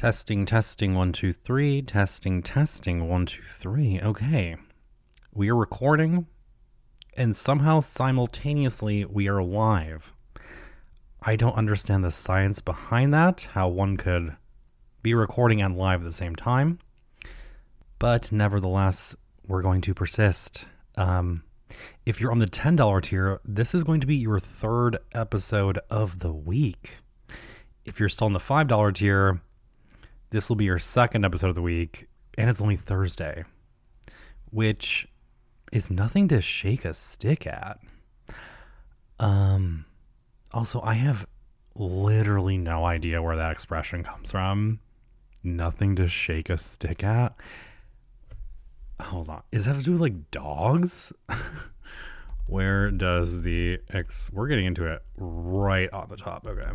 Testing, testing, 1, 2, 3. Testing, 1, 2, 3. Okay. We are recording, and somehow simultaneously we are live. I don't understand the science behind that, how one could be recording and live at the same time. But nevertheless, we're going to persist. If you're on the $10 tier, this is going to be your third episode of the week. If you're still on the $5 tier, this will be your second episode of the week, and it's only Thursday, which is nothing to shake a stick at. Also, I have literally no idea where that expression comes from. Nothing to shake a stick at. Hold on. Does that have to do with like dogs? Where does we're getting into it right on the top. Okay.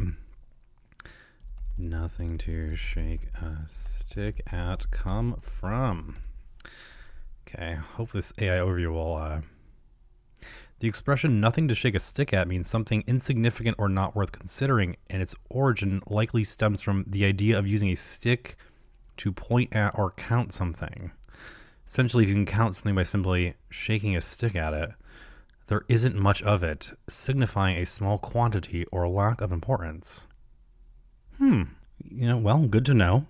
Nothing to shake a stick at come from. Okay, hopefully this AI overview will... The expression nothing to shake a stick at means something insignificant or not worth considering, and its origin likely stems from the idea of using a stick to point at or count something. Essentially, if you can count something by simply shaking a stick at it, there isn't much of it, signifying a small quantity or lack of importance. Well, good to know.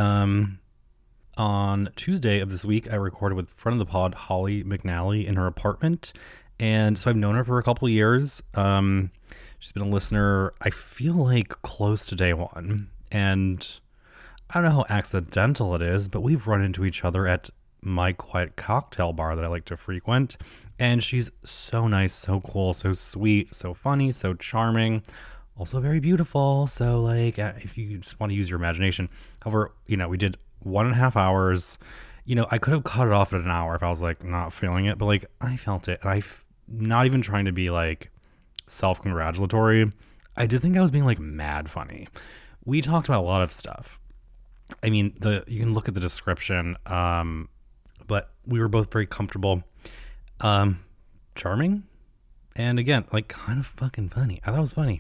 On Tuesday of this week, I recorded with friend of the pod, Holly McNally, in her apartment. And so I've known her for a couple of years. She's been a listener, I feel like, close to day one. And I don't know how accidental it is, but we've run into each other at my quiet cocktail bar that I like to frequent. And she's so nice, so cool, so sweet, so funny, so charming. Also very beautiful. So, like, if you just want to use your imagination. However, we did 1.5 hours. I could have cut it off at an hour if I was, like, not feeling it. But, like, I felt it. And not even trying to be, like, self-congratulatory. I did think I was being, like, mad funny. We talked about a lot of stuff. I mean, you can look at the description. But we were both very comfortable. Charming. And, again, like, kind of fucking funny. I thought it was funny.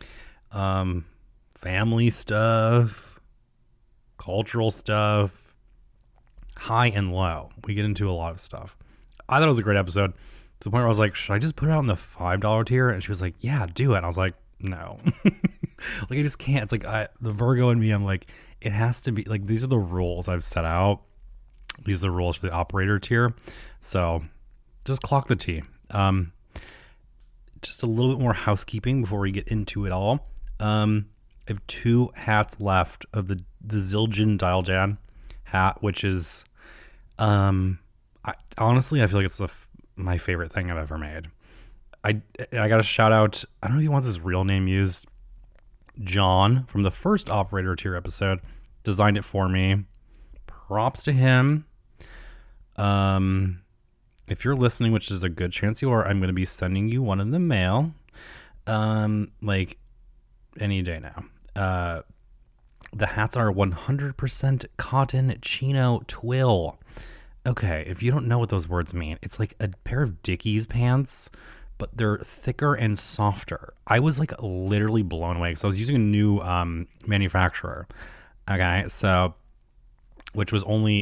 Family stuff, cultural stuff, high and low. We get into a lot of stuff. I thought it was a great episode to the point where I was like, should I just put it out on the $5 tier? And she was like, yeah, do it. And I was like, no, like, I just can't. It's like the Virgo in me, I'm like, it has to be like, these are the rules I've set out. These are the rules for the operator tier. So just clock the T. Just a little bit more housekeeping before we get into it all. I have 2 hats left of the Zildjian Dial Jan hat, which is, honestly, I feel like it's my favorite thing I've ever made. I got a shout out. I don't know if he wants his real name used. John from the first operator tier episode designed it for me. Props to him. If you're listening, which is a good chance you are, I'm going to be sending you one in the mail, like any day now. The hats are 100% cotton chino twill. Okay, if you don't know what those words mean, it's like a pair of Dickies pants, but they're thicker and softer. I was like literally blown away because I was using a new manufacturer. Okay, so, which was only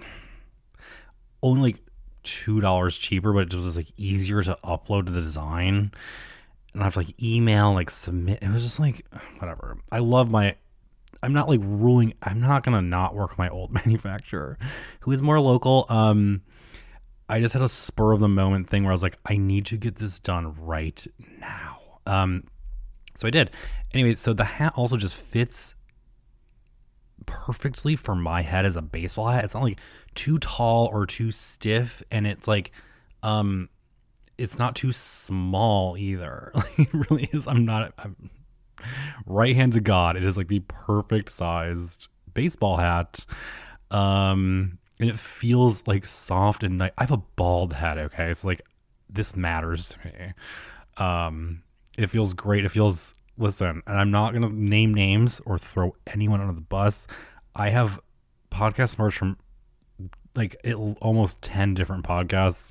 like $2 cheaper, but it was just like easier to upload to the design, and I have to like email, like submit. It was just like whatever. I'm not like ruling. I'm not gonna not work with my old manufacturer, who is more local. I just had a spur of the moment thing where I was like, I need to get this done right now. So I did. Anyway, so the hat also just fits perfectly for my head as a baseball hat. It's not like too tall or too stiff, and it's like it's not too small either. Like, it really is. I'm right hand to God, it is like the perfect sized baseball hat. And it feels like soft and nice. I have a bald head, okay? So like this matters to me. It feels great. It feels, listen, and I'm not going to name names or throw anyone under the bus. I have podcast merch from like almost 10 different podcasts.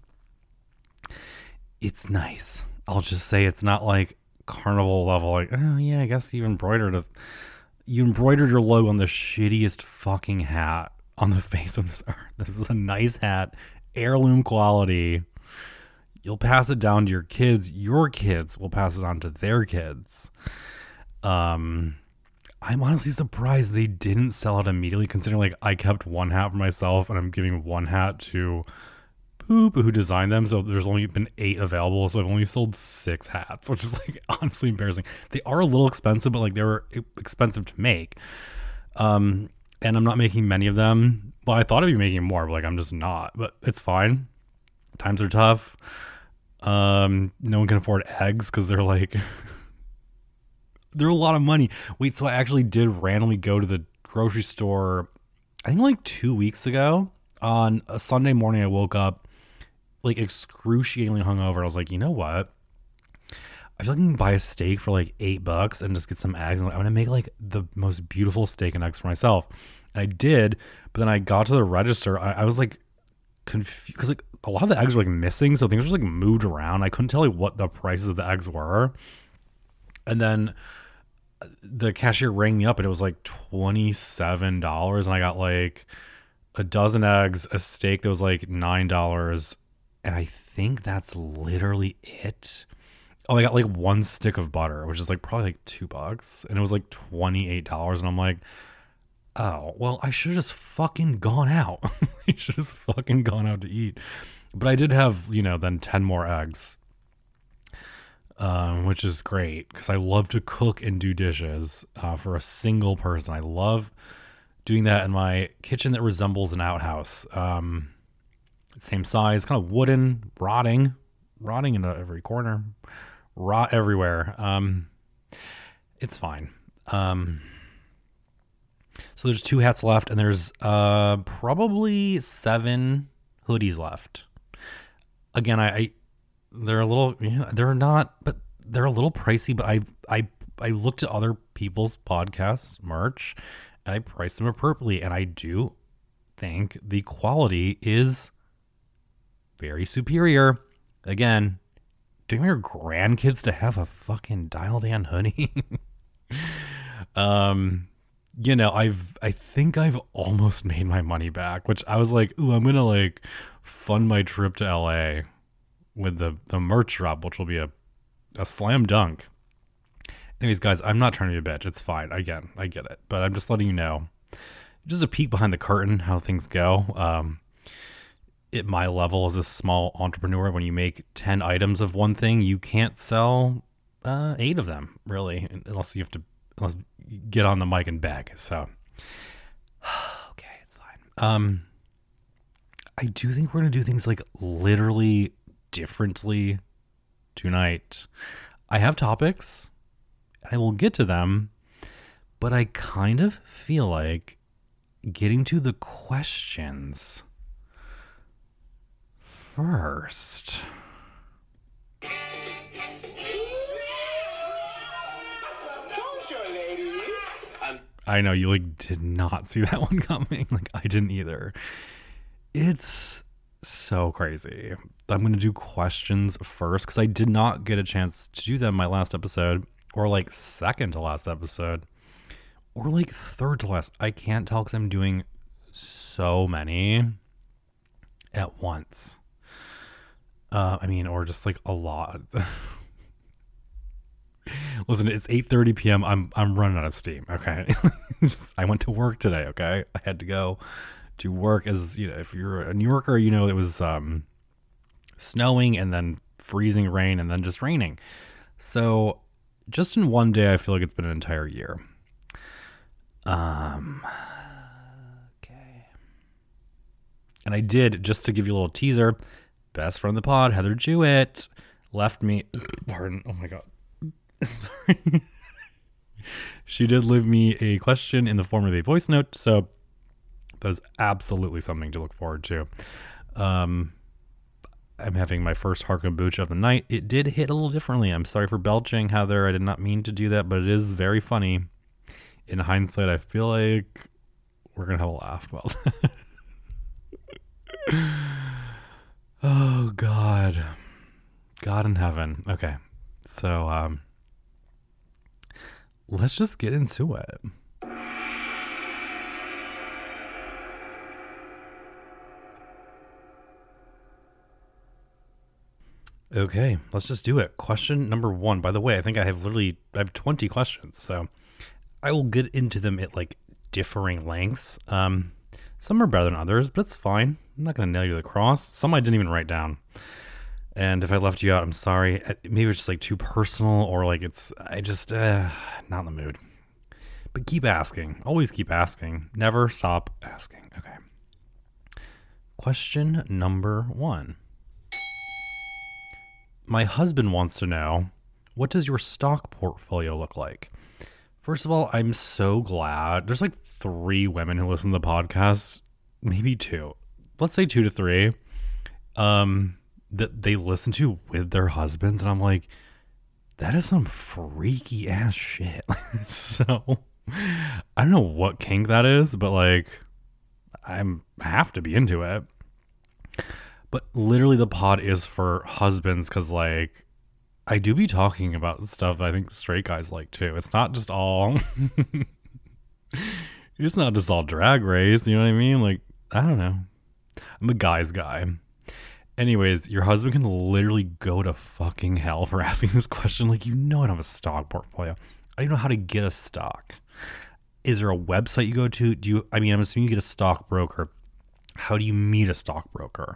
It's nice. I'll just say it's not like carnival level, like, oh yeah, I guess you embroidered You embroidered your logo on the shittiest fucking hat on the face of this earth. This is a nice hat, heirloom quality. You'll pass it down to your kids. Your kids will pass it on to their kids. I'm honestly surprised they didn't sell out immediately, considering like I kept one hat for myself and I'm giving one hat to Poop, who designed them. So there's only been 8 available. So I've only sold 6 hats, which is like honestly embarrassing. They are a little expensive, but like they were expensive to make. And I'm not making many of them. Well, I thought I'd be making more, but like I'm just not. But it's fine. Times are tough. No one can afford eggs because they're like they're a lot of money. Wait, so I actually did randomly go to the grocery store, I think like 2 weeks ago. On a Sunday morning, I woke up like excruciatingly hungover. I was like, you know what? I feel like I can buy a steak for like $8 and just get some eggs. And I'm going to make like the most beautiful steak and eggs for myself. And I did, but then I got to the register. I was like confused because like a lot of the eggs were like missing. So things were just like moved around. I couldn't tell like what the prices of the eggs were. And then the cashier rang me up and it was like $27. And I got like a dozen eggs, a steak that was like $9, and I think that's literally it. Oh, I got like 1 stick of butter, which is like probably like $2, and it was like $28, and I'm like, oh, well, I should have just fucking gone out. I should have just fucking gone out to eat. But I did have, then 10 more eggs, which is great because I love to cook and do dishes for a single person. I love doing that in my kitchen that resembles an outhouse. Same size, kind of wooden, rotting in every corner, rot everywhere. It's fine. So there's 2 hats left, and there's probably 7 hoodies left. Again, they're a little, they're not, but they're a little pricey. But I looked at other people's podcasts merch, and I priced them appropriately, and I do think the quality is very superior. Again, do you want your grandkids to have a fucking dialed in hoodie? I think I've almost made my money back, which I was like, ooh, I'm gonna like fund my trip to LA with the merch drop, which will be a slam dunk. Anyways, guys, I'm not trying to be a bitch. It's fine. Again, I get it. But I'm just letting you know. Just a peek behind the curtain, how things go. At my level as a small entrepreneur, when you make 10 items of one thing, you can't sell 8 of them, really. Unless you get on the mic and beg. So, okay, it's fine. I do think we're going to do things like literally differently tonight. I have topics. I will get to them, but I kind of feel like getting to the questions first. I know you like did not see that one coming. Like I didn't either. It's so crazy. I'm going to do questions first because I did not get a chance to do them in my last episode. Or like second to last episode. Or like third to last. I can't tell because I'm doing so many at once. Or just like a lot. Listen, it's 8:30 p.m. I'm running out of steam. Okay. I went to work today. Okay. I had to go to work as, if you're a New Yorker, it was snowing and then freezing rain and then just raining. So just in one day, I feel like it's been an entire year. Okay. And I did, just to give you a little teaser, best friend of the pod, Heather Jewett, left me, pardon, oh my God. Sorry. She did leave me a question in the form of a voice note, so that is absolutely something to look forward to. I'm having my first hard kombucha of the night. It did hit a little differently. I'm sorry for belching, Heather. I did not mean to do that, but it is very funny. In hindsight, I feel like we're going to have a laugh about that. Oh, God. God in heaven. Okay. So, let's just get into it. Okay, let's just do it. Question number 1. By the way, I have 20 questions, so I will get into them at like differing lengths. Some are better than others, but it's fine. I'm not going to nail you to the cross. Some I didn't even write down. And if I left you out, I'm sorry. Maybe it's just like too personal, or like not in the mood. But keep asking. Always keep asking. Never stop asking. Okay. Question number 1. My husband wants to know, what does your stock portfolio look like? First of all, I'm so glad. There's like 3 women who listen to the podcast, maybe 2. Let's say 2 to 3. That they listen to with their husbands, and I'm like, that is some freaky ass shit. So I don't know what kink that is, but like I have to be into it. But literally the pod is for husbands, because like I do be talking about stuff I think straight guys like too. It's not just all drag race, you know what I mean? Like, I don't know. I'm a guy's guy. Anyways, your husband can literally go to fucking hell for asking this question. Like, I don't have a stock portfolio. I don't know how to get a stock. Is there a website you go to? I'm assuming you get a stockbroker. How do you meet a stockbroker?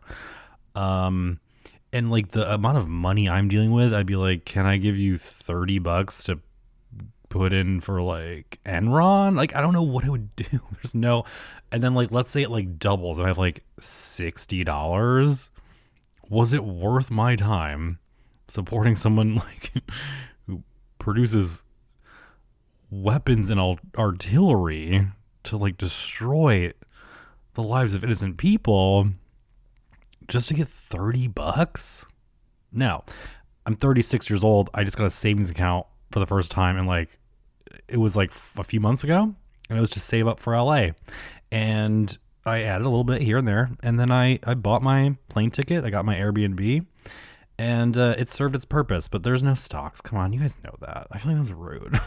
And like the amount of money I'm dealing with, I'd be like, can I give you $30 to put in for like Enron? Like, I don't know what I would do. There's no, and then like, let's say it like doubles and I have like $60. Was it worth my time supporting someone like who produces weapons and artillery to like destroy the lives of innocent people just to get $30? No, I'm 36 years old. I just got a savings account for the first time, and like it was like a few months ago, and it was to save up for LA, and I added a little bit here and there, and then I bought my plane ticket. I got my Airbnb, and it served its purpose. But there's no stocks. Come on, you guys know that. I feel like that's rude.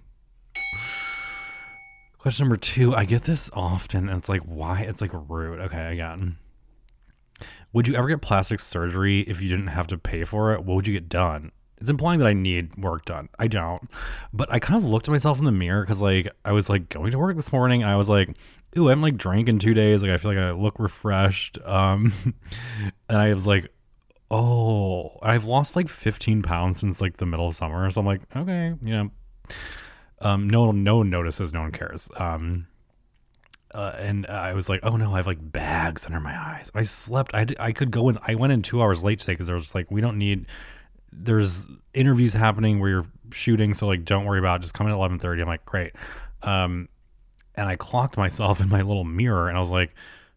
Question number 2. I get this often, and it's like, why? It's like rude. Okay, again. Would you ever get plastic surgery if you didn't have to pay for it? What would you get done? It's implying that I need work done. I don't. But I kind of looked at myself in the mirror because like I was like going to work this morning. I was like, ooh, I haven't like drank in 2 days. Like I feel like I look refreshed. And I was like, oh, I've lost like 15 pounds since like the middle of summer. So I'm like, okay, yeah. No one notices, no one cares. And I was like, oh no, I have like bags under my eyes. I slept. I could go in. I went in 2 hours late today because there was like, there's interviews happening where you're shooting. So like, don't worry about it. Just come in at 11:30. I'm like, great. And I clocked myself in my little mirror and I was like,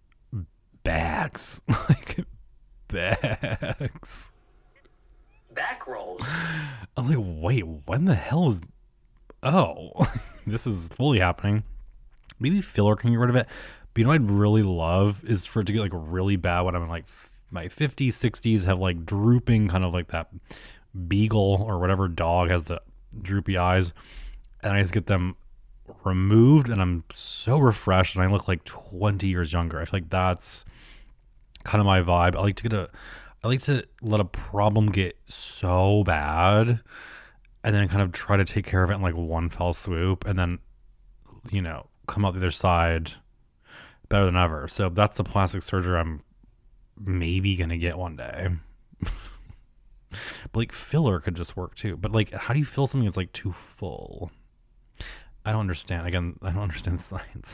bags, like bags. Back rolls. I'm like, wait, when the hell is, oh, this is fully happening. Maybe filler can get rid of it. But you know what I'd really love is for it to get like really bad when I'm in like my 50s, 60s, have like drooping, kind of like that beagle or whatever dog has the droopy eyes. And I just get them removed and I'm so refreshed and I look like 20 years younger. I feel like that's kind of my vibe. I like to let a problem get so bad and then kind of try to take care of it in like one fell swoop and then, you know, come out the other side better than ever. So that's the plastic surgery I'm maybe gonna get one day. But like filler could just work too. But like, how do you fill something that's like too full? I don't understand. Again, I don't understand science.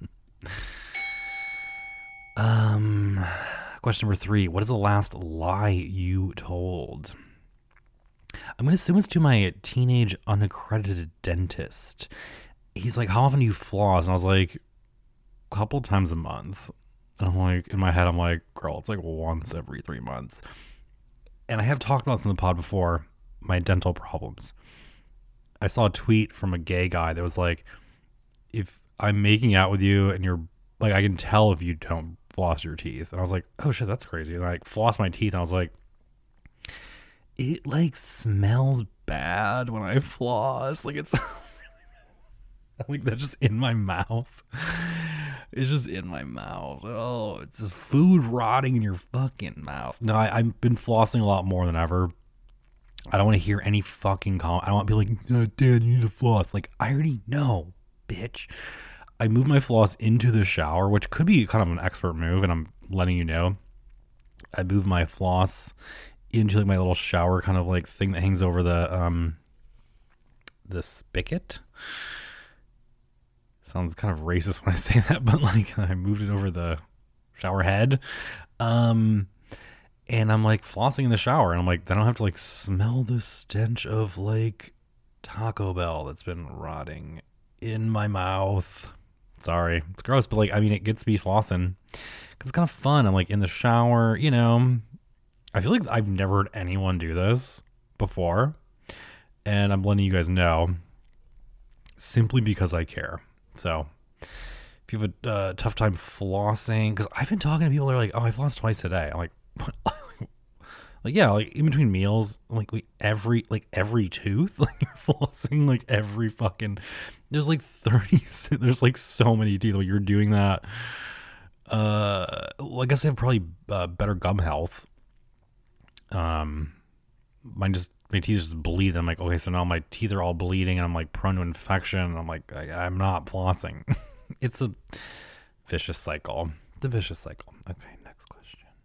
Question number 3. What is the last lie you told? I'm going to assume it's to my teenage unaccredited dentist. He's like, how often do you floss? And I was like, a couple times a month. And I'm like, in my head, I'm like, girl, it's like once every 3 months. And I have talked about this in the pod before, my dental problems. I saw a tweet from a gay guy that was like, if I'm making out with you and you're like, I can tell if you don't floss your teeth. And I was like, oh shit, that's crazy. And I like floss my teeth and I was like, it like smells bad when I floss. Like it's Like, that's just in my mouth. It's just in my mouth. Oh, it's just food rotting in your fucking mouth. No, I've been flossing a lot more than ever. I don't want to hear any fucking comment. I don't want to be like, oh, Dad, you need to floss. Like, I already know, bitch. I move my floss into the shower, which could be kind of an expert move, and I'm letting you know. I move my floss into like my little shower kind of like thing that hangs over the spigot. Sounds kind of racist when I say that, but like I moved it over the shower head. And I'm like flossing in the shower, and I'm like, I don't have to like smell the stench of like Taco Bell that's been rotting in my mouth. Sorry, it's gross, but like, I mean, it gets me flossing because it's kind of fun. I'm like in the shower, you know. I feel like I've never heard anyone do this before, and I'm letting you guys know simply because I care. So if you have a tough time flossing, because I've been talking to people that are like, oh, I floss twice a day. I'm like, what? Like, yeah, like in between meals, like every tooth, like you're flossing like every fucking, there's like 30, there's like so many teeth. Like you're doing that. Well, I guess I have probably better gum health. My teeth just bleed. I'm like, okay, so now my teeth are all bleeding and I'm like prone to infection. And I'm like, I'm not flossing. It's a vicious cycle. The vicious cycle. Okay, next question.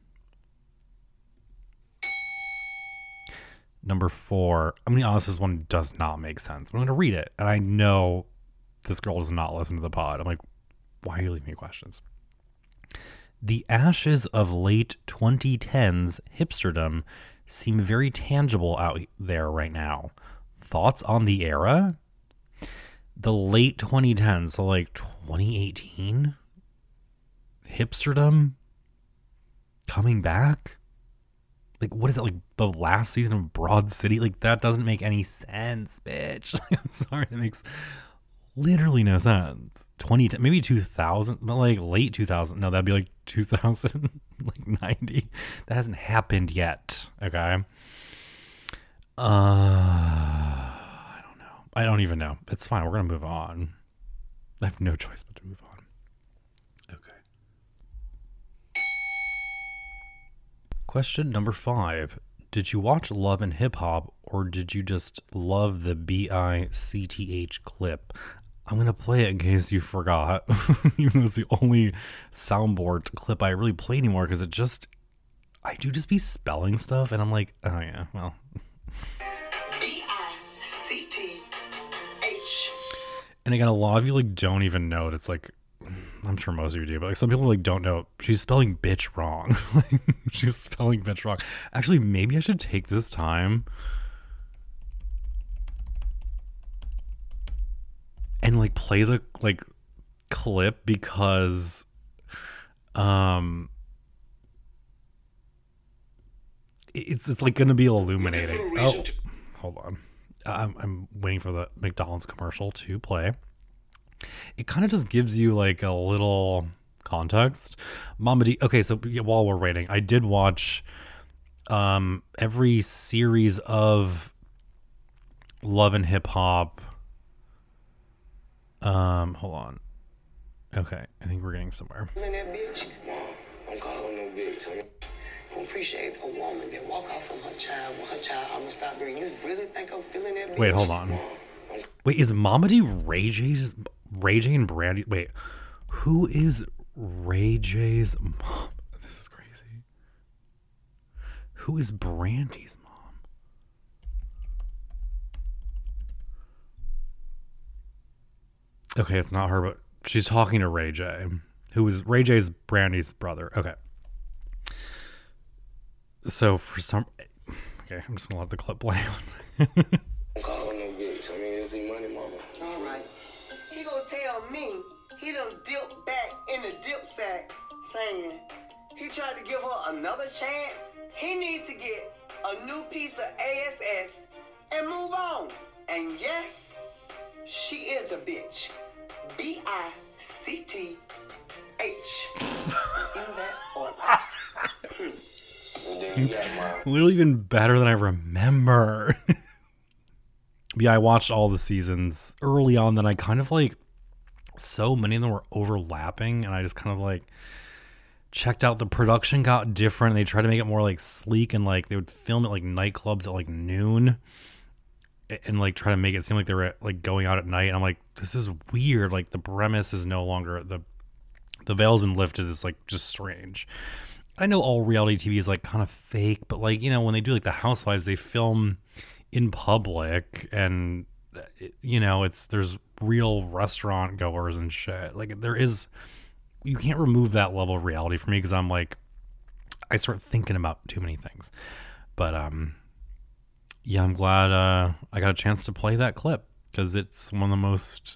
Number 4. I'm going to be honest, this one does not make sense. I'm going to read it. And I know this girl does not listen to the pod. I'm like, why are you leaving me questions? The ashes of late 2010s hipsterdom seem very tangible out there right now. Thoughts on the era? The late 2010s, so like 2018? Hipsterdom? Coming back? Like, what is it, like the last season of Broad City? Like, that doesn't make any sense, bitch. I'm sorry, that makes literally no sense. 2010, maybe 2000, but like late 2000. No, that'd be like 2000, like 90. That hasn't happened yet. Okay. I don't know. I don't even know. It's fine. We're gonna move on. I have no choice but to move on. Okay. Question number 5. Did you watch Love and Hip Hop, or did you just love the BICTH clip? I'm going to play it in case you forgot, even though it's the only soundboard clip I really play anymore, because I do just be spelling stuff, and I'm like, oh yeah, well. BICTH. And again, a lot of you like don't even know it. It's like, I'm sure most of you do, but like some people like don't know she's spelling bitch wrong. She's spelling bitch wrong. Actually, maybe I should take this time and like play the like clip, because it's like gonna be illuminating. Oh, hold on. I'm waiting for the McDonald's commercial to play. It kind of just gives you like a little context. Mama D. Okay, so while we're waiting, I did watch every series of Love and Hip Hop. Hold on. Okay, I think we're getting somewhere. That bitch, I'm calling no bitch. I appreciate a woman that walk off from her child when her child almost stopped breathing. You really think I'm feeling that bitch? Wait, hold on. Wait, is Mama D Ray J and Brandy? Wait, who is Ray J's mom? This is crazy. Who is Brandy's mom? Okay, it's not her, but she's talking to Ray J, who is Ray J's Brandy's brother. Okay. So for some, okay, I'm just gonna let the clip play. I'm calling no bitch. I mean, is he money, mama? All right. He gonna tell me he done dipped back in the dip sack, saying he tried to give her another chance. He needs to get a new piece of ASS and move on. And yes, she is a bitch. BICTH. In that order. Literally even better than I remember. Yeah, I watched all the seasons early on, then I kind of like so many of them were overlapping, and I just kind of like checked out. The production got different. They tried to make it more like sleek, and like they would film at like nightclubs at like noon and like try to make it seem like they were like going out at night. And I'm like, this is weird. Like the premise is no longer the veil's been lifted. It's like just strange. I know all reality TV is like kind of fake, but like, you know, when they do like the Housewives, they film in public, and you know, there's real restaurant goers and shit. Like you can't remove that level of reality from me, because I'm like, I start thinking about too many things. But yeah, I'm glad I got a chance to play that clip, because it's one of the most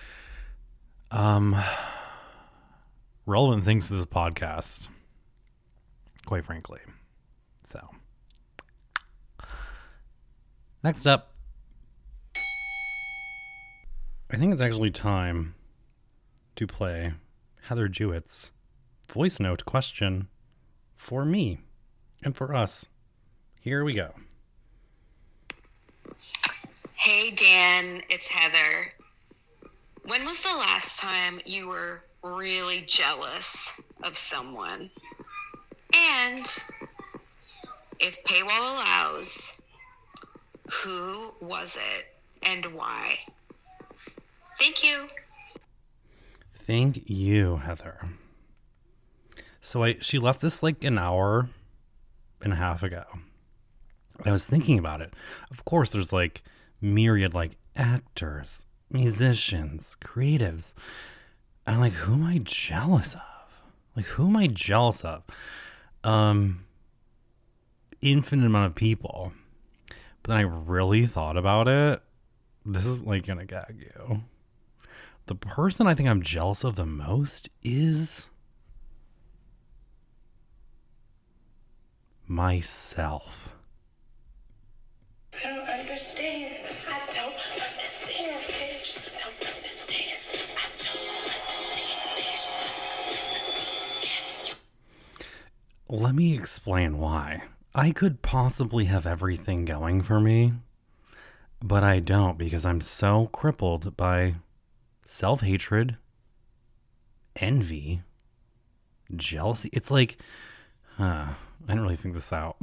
relevant things to this podcast, quite frankly. So next up, I think it's actually time to play Heather Jewett's voice note question for me and for us. Here we go. Hey Dan, it's Heather. When was the last time you were really jealous of someone? And if paywall allows, who was it and why? Thank you. Thank you, Heather. So she left this like an hour and a half ago. I was thinking about it. Of course, there's like myriad like actors, musicians, creatives. I'm like, who am I jealous of? Like, who am I jealous of? Infinite amount of people. But then I really thought about it. This is like gonna gag you. The person I think I'm jealous of the most is myself. I don't understand. I don't understand, bitch. I don't understand. I don't understand, bitch. Let me explain why. I could possibly have everything going for me, but I don't, because I'm so crippled by self-hatred, envy, jealousy. It's like, I didn't really think this out.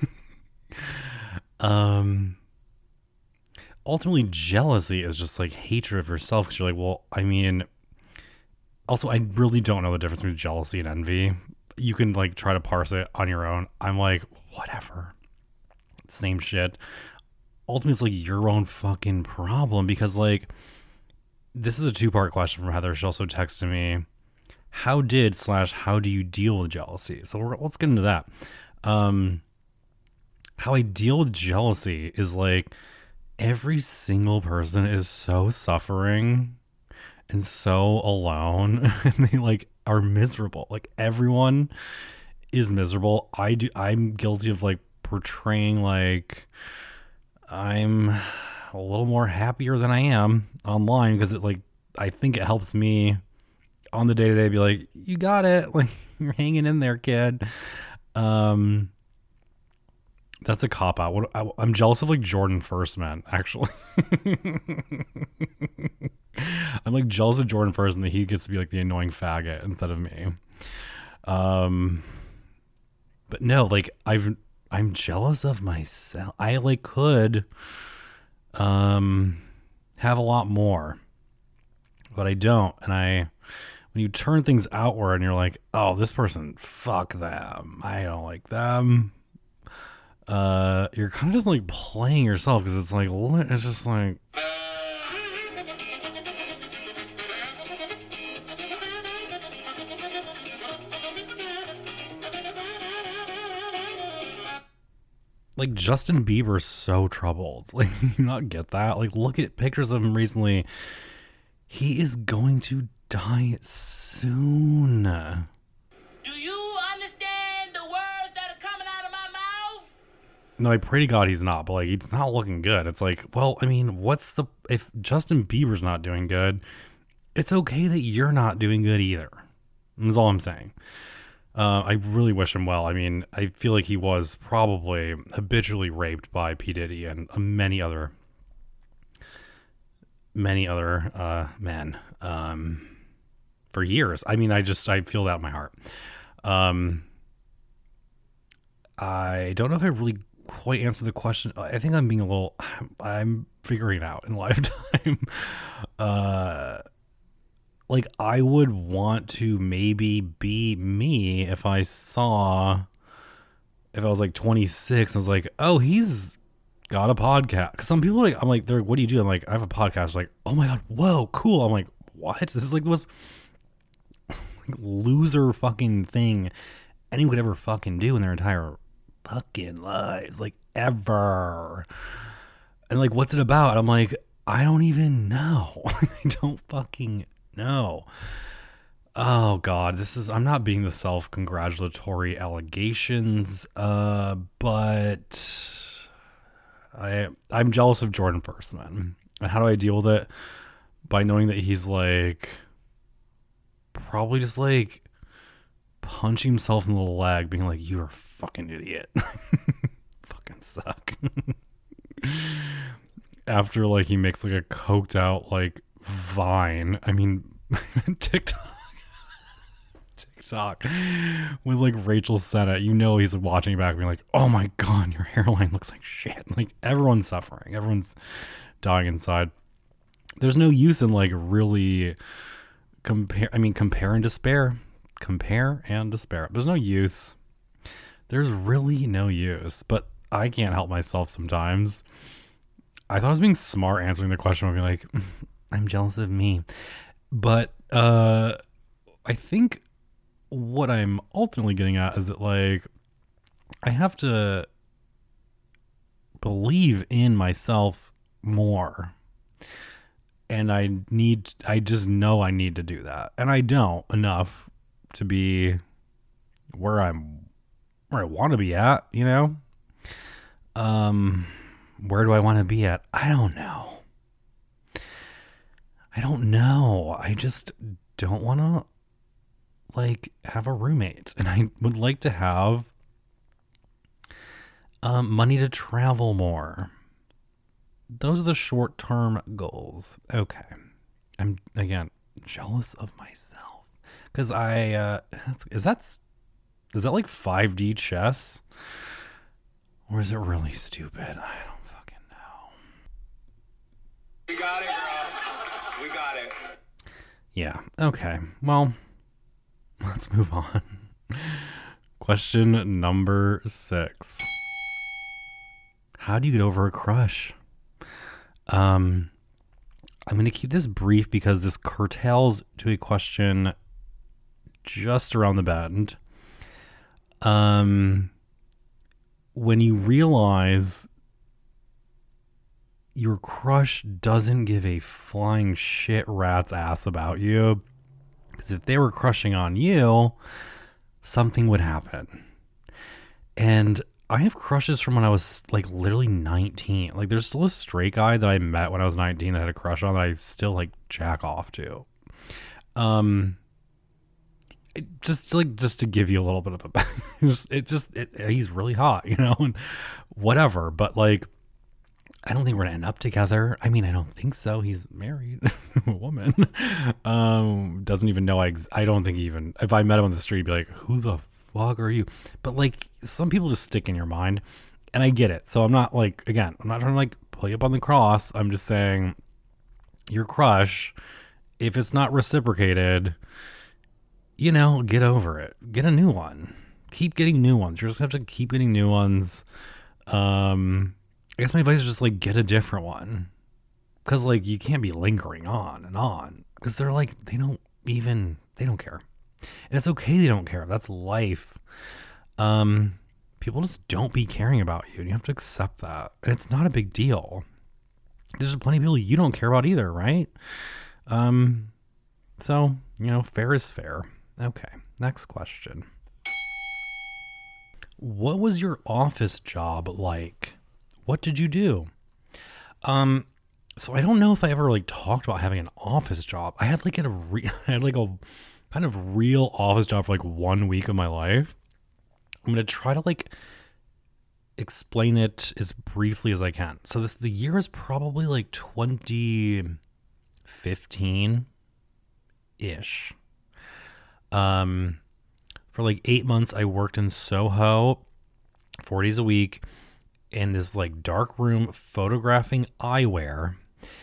Ultimately, jealousy is just like hatred of yourself, because you're like, well, I mean, also, I really don't know the difference between jealousy and envy. You can like try to parse it on your own. I'm like, whatever. Same shit. Ultimately, it's like your own fucking problem, because like, this is a 2-part question from Heather. She also texted me, how do you deal with jealousy? So let's get into that. How I deal with jealousy is like, every single person is so suffering and so alone, and they like are miserable. Like, everyone is miserable. I'm guilty of like portraying like I'm a little more happier than I am online, because it like, I think it helps me on the day-to-day be like, you got it, like, you're hanging in there, kid. That's a cop-out. I'm jealous of like Jordan Firstman, actually. I'm like jealous of Jordan Firstman that he gets to be like the annoying faggot instead of me. But no, like I'm jealous of myself. I like could have a lot more, but I don't. And when you turn things outward and you're like, oh, this person, fuck them, I don't like them, you're kind of just like playing yourself, because it's just like Justin Bieber's so troubled. Like, you not get that? Like, look at pictures of him recently. He is going to die soon. Do you understand the words that are coming out of my mouth? No, I pray to God he's not, but like, he's not looking good. It's like, well, I mean, if Justin Bieber's not doing good, it's okay that you're not doing good either. That's all I'm saying. I really wish him well. I mean, I feel like he was probably habitually raped by P. Diddy and many other men. for years. I mean, I feel that in my heart. I don't know if I really quite answered the question. I think I'm figuring it out in lifetime. Like, I would want to maybe be me if I was like 26 and was like, oh, he's got a podcast. Because some people what do you do? I'm like, I have a podcast. Like, oh my God, whoa, cool. I'm like, what? This is like the most loser fucking thing anyone could ever fucking do in their entire fucking lives, like, ever. And like, what's it about? I'm like, I don't even know. I don't fucking know. Oh God, I'm not being the self-congratulatory allegations, but I'm jealous of Jordan Firstman. And how do I deal with it? By knowing that he's like probably just like punching himself in the leg, being like, you're a fucking idiot. Fucking suck. After like he makes like a coked out like Vine. I mean TikTok with like Rachel Sennett. You know he's watching back being like, oh my God, your hairline looks like shit. Like, everyone's suffering. Everyone's dying inside. There's no use in like really compare and despair. Compare and despair. There's no use. There's really no use. But I can't help myself sometimes. I thought I was being smart answering the question. I'd be like, I'm jealous of me. But I think what I'm ultimately getting at is that like I have to believe in myself more. And I just know I need to do that. And I don't enough to be where I want to be at, you know? Where do I want to be at? I don't know. I just don't want to like have a roommate, and I would like to have money to travel more. Those are the short-term goals. Okay. I'm again jealous of myself because is that like 5D chess, or is it really stupid? I don't fucking know. We got it, girl. We got it. Yeah. Okay. Well, let's move on. Question number 6. How do you get over a crush? I'm going to keep this brief because this curtails to a question just around the bend. When you realize your crush doesn't give a flying shit rat's ass about you, because if they were crushing on you, something would happen. And I have crushes from when I was like literally 19. Like, there's still a straight guy that I met when I was 19 that I had a crush on that I still like jack off to. Just to give you a little bit of a he's really hot, you know, and whatever. But like, I don't think we're gonna end up together. I mean, I don't think so. He's married, a woman. Doesn't even know I don't think even if I met him on the street, he'd be like, "Who the fuck are you?" But like, some people just stick in your mind, and I get it. So I'm not like, again, I'm not trying to like pull you up on the cross. I'm just saying, your crush, if it's not reciprocated, you know, get over it. Get a new one. Keep getting new ones. You just have to keep getting new ones. I guess my advice is just like get a different one, because like you can't be lingering on and on, because they're like they don't care, and it's okay they don't care. That's life. People just don't be caring about you, and you have to accept that, and it's not a big deal. There's plenty of people you don't care about either, right? So you know, fair is fair. Okay, next question. What was your office job like? What did you do? So I don't know if I ever like talked about having an office job. I had like I had like a kind of real office job for like 1 week of my life. I'm going to try to like explain it as briefly as I can. So the year is probably like 2015, ish. For like 8 months, I worked in Soho, 4 days a week, in this like dark room photographing eyewear.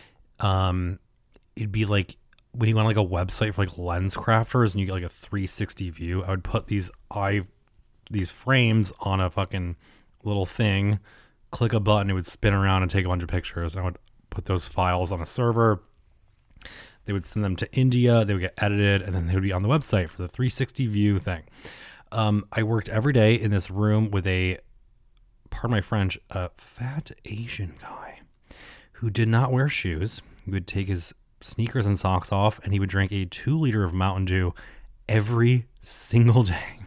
It'd be like when you go on like a website for like lens crafters and you get like a 360 view. I would put these frames on a fucking little thing, click a button, it would spin around and take a bunch of pictures. I would put those files on a server. They would send them to India. They would get edited, and then they would be on the website for the 360 view thing. I worked every day in this room with pardon my French, a fat Asian guy who did not wear shoes. He would take his sneakers and socks off, and he would drink a 2 liter of Mountain Dew every single day.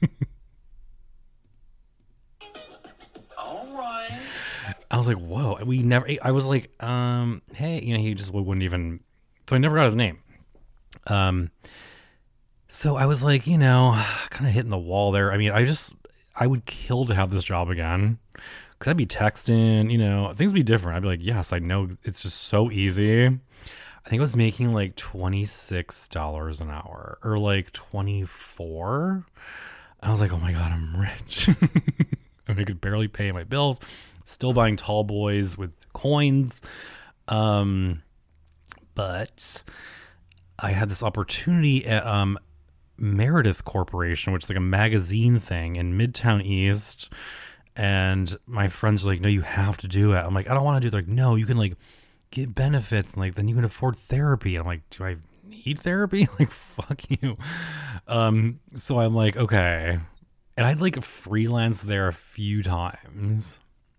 All right. I was like, whoa. I was like, hey, he just wouldn't even. So I never got his name. So I was like, kind of hitting the wall there. I mean, I would kill to have this job again, because I'd be texting, things would be different. I'd be like, yes, I know, it's just so easy. I think I was making like $26 an hour or like 24. I was like, oh my God, I'm rich. I could barely pay my bills, still buying tall boys with coins. But I had this opportunity at Meredith Corporation, which is like a magazine thing in Midtown East. And my friends were like, no, you have to do it. I'm like, I don't want to do it. They're like, no, you can like get benefits and like then you can afford therapy. I'm like, do I need therapy? Like, fuck you. So I'm like, okay. And I'd like freelance there a few times.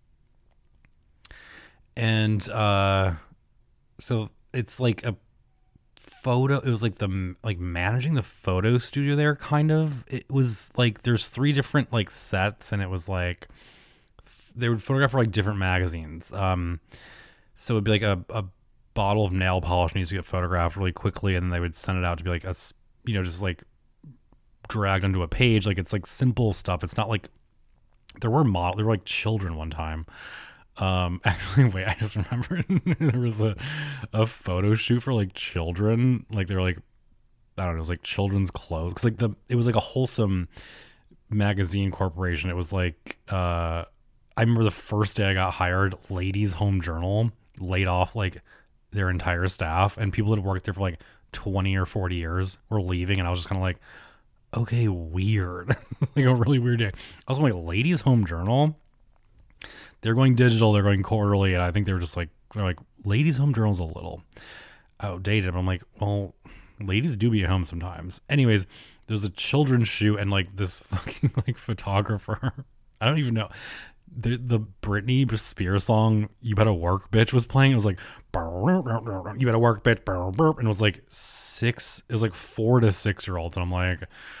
And so it's like it was like managing the photo studio there, kind of. It was like there's 3 different like sets, and it was like they would photograph for like different magazines. So it'd be like a bottle of nail polish needs to get photographed really quickly, and then they would send it out to be like just like dragged onto a page. Like it's like simple stuff. It's not like there were like children one time. Actually, wait, I just remembered there was a photo shoot for like children. Like they were like, I don't know, it was like children's clothes. 'Cause like it was like a wholesome magazine corporation. It was like, I remember the first day I got hired, Ladies Home Journal laid off like their entire staff, and people that had worked there for like 20 or 40 years were leaving. And I was just kind of like, okay, weird. Like a really weird day. I was like, Ladies Home Journal, they're going digital, they're going quarterly, and I think they're like, Ladies Home Journal's a little outdated. But I'm like, well, ladies do be at home sometimes. Anyways, there's a children's shoot, and like this fucking like photographer, I don't even know, the Britney Spears song "You Better Work, Bitch" was playing. It was like, "You better work, bitch," and it was like 4 to 6 year olds, and I'm like,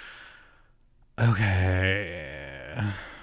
okay.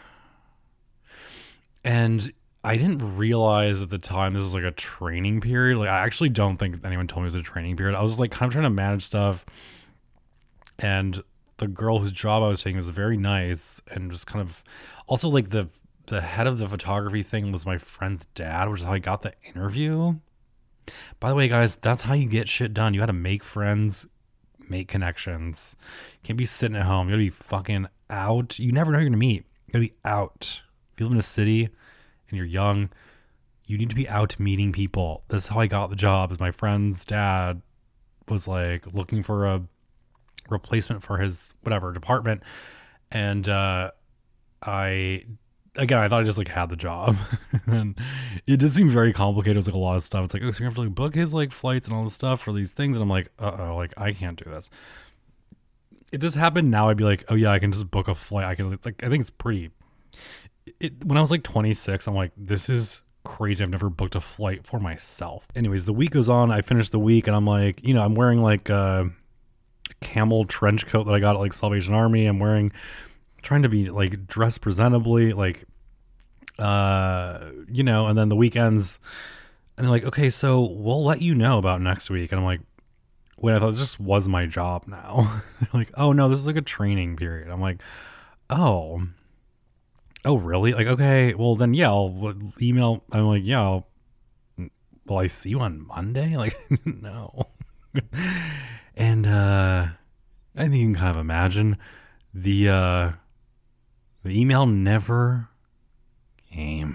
And I didn't realize at the time this was like a training period. Like, I actually don't think anyone told me it was a training period. I was like kind of trying to manage stuff. And the girl whose job I was taking was very nice, and just kind of also like the head of the photography thing was my friend's dad, which is how I got the interview. By the way, guys, that's how you get shit done. You got to make friends, make connections. You can't be sitting at home. You got to be fucking out. You never know who you're going to meet. You got to be out. If you live in a city and you're young, you need to be out meeting people. That's how I got the job. Is my friend's dad was like looking for a replacement for his whatever department, and I thought I just like had the job. And it did seem very complicated. It was like a lot of stuff. It's like, oh, so you have to like book his like flights and all this stuff for these things, and I'm like, like I can't do this. If this happened now, I'd be like, oh yeah, I can just book a flight. It's like, I think it's pretty. When I was like 26, I'm like, this is crazy. I've never booked a flight for myself. Anyways, the week goes on. I finished the week, and I'm like, I'm wearing like a camel trench coat that I got at like Salvation Army. I'm trying to be like dressed presentably, like, and then the weekends, and they're like, okay, so we'll let you know about next week. And I'm like, wait, I thought this was my job now. They're like, oh no, this is like a training period. I'm like, oh really? Like, okay, well then, yeah, I'll email. I'm like, yeah, will I see you on Monday? Like, no. And I think you can kind of imagine the email never came.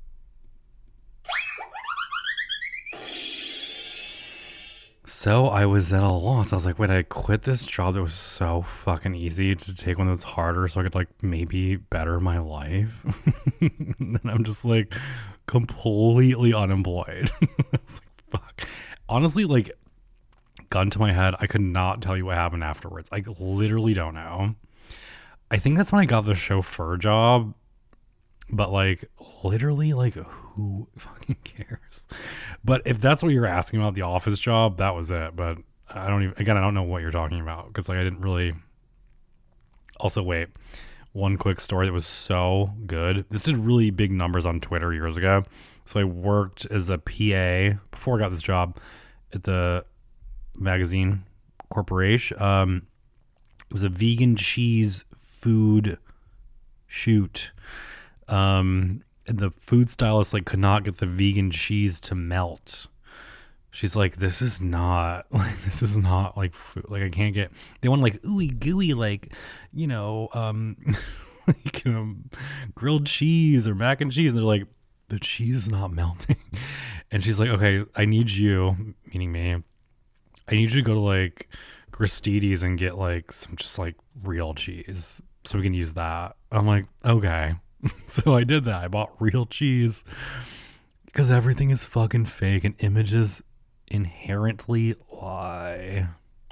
So I was at a loss. I was like, wait, I quit this job that was so fucking easy to take one that was harder so I could like maybe better my life. And then I'm just like completely unemployed. I was like, fuck. Honestly, like, gun to my head, I could not tell you what happened afterwards. I literally don't know. I think that's when I got the chauffeur job. But like, literally, like, who fucking cares? But if that's what you're asking about, the office job, that was it. But I don't know what you're talking about because like I didn't really. Also, wait, one quick story that was so good. This did really big numbers on Twitter years ago. So I worked as a PA before I got this job at the magazine corporation. It was a vegan cheese food shoot. And the food stylist like could not get the vegan cheese to melt. She's like, this is not like food. Like I can't get, they want like ooey gooey, like, you know, like, grilled cheese or mac and cheese. And they're like, the cheese is not melting. And she's like, okay, I need you, meaning me, I need you to go to like Gristedes and get like some just like real cheese so we can use that. I'm like, okay. So I did that. I bought real cheese because everything is fucking fake and images inherently lie.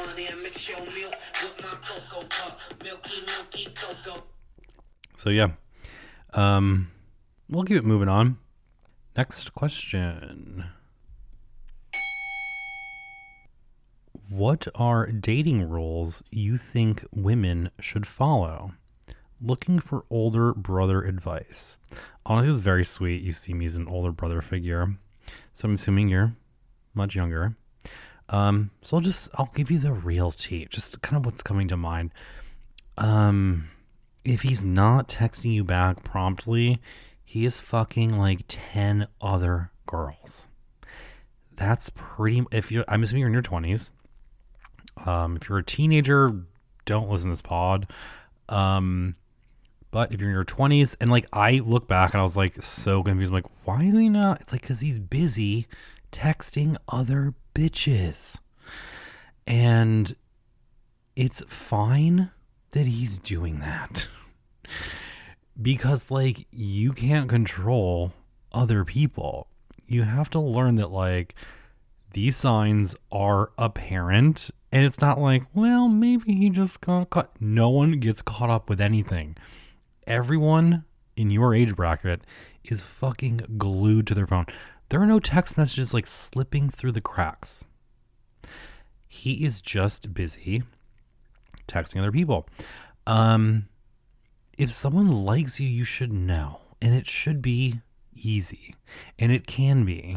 So yeah, we'll keep it moving on. Next question. What are dating rules you think women should follow? Looking for older brother advice. Honestly, it's very sweet. You see me as an older brother figure. So I'm assuming you're much younger. So I'll give you the real tea. Just kind of what's coming to mind. If he's not texting you back promptly, he is fucking like 10 other girls. That's pretty, I'm assuming you're in your 20s. If you're a teenager, don't listen to this pod. But if you're in your 20s, and like I look back and I was like so confused. I'm like, why is he not? It's like because he's busy texting other bitches. And it's fine that he's doing that. Because like you can't control other people. You have to learn that like these signs are apparent. And it's not like, well, maybe he just got caught. No one gets caught up with anything. Everyone in your age bracket is fucking glued to their phone. There are no text messages like slipping through the cracks. He is just busy texting other people. If someone likes you, you should know. And it should be easy. And it can be.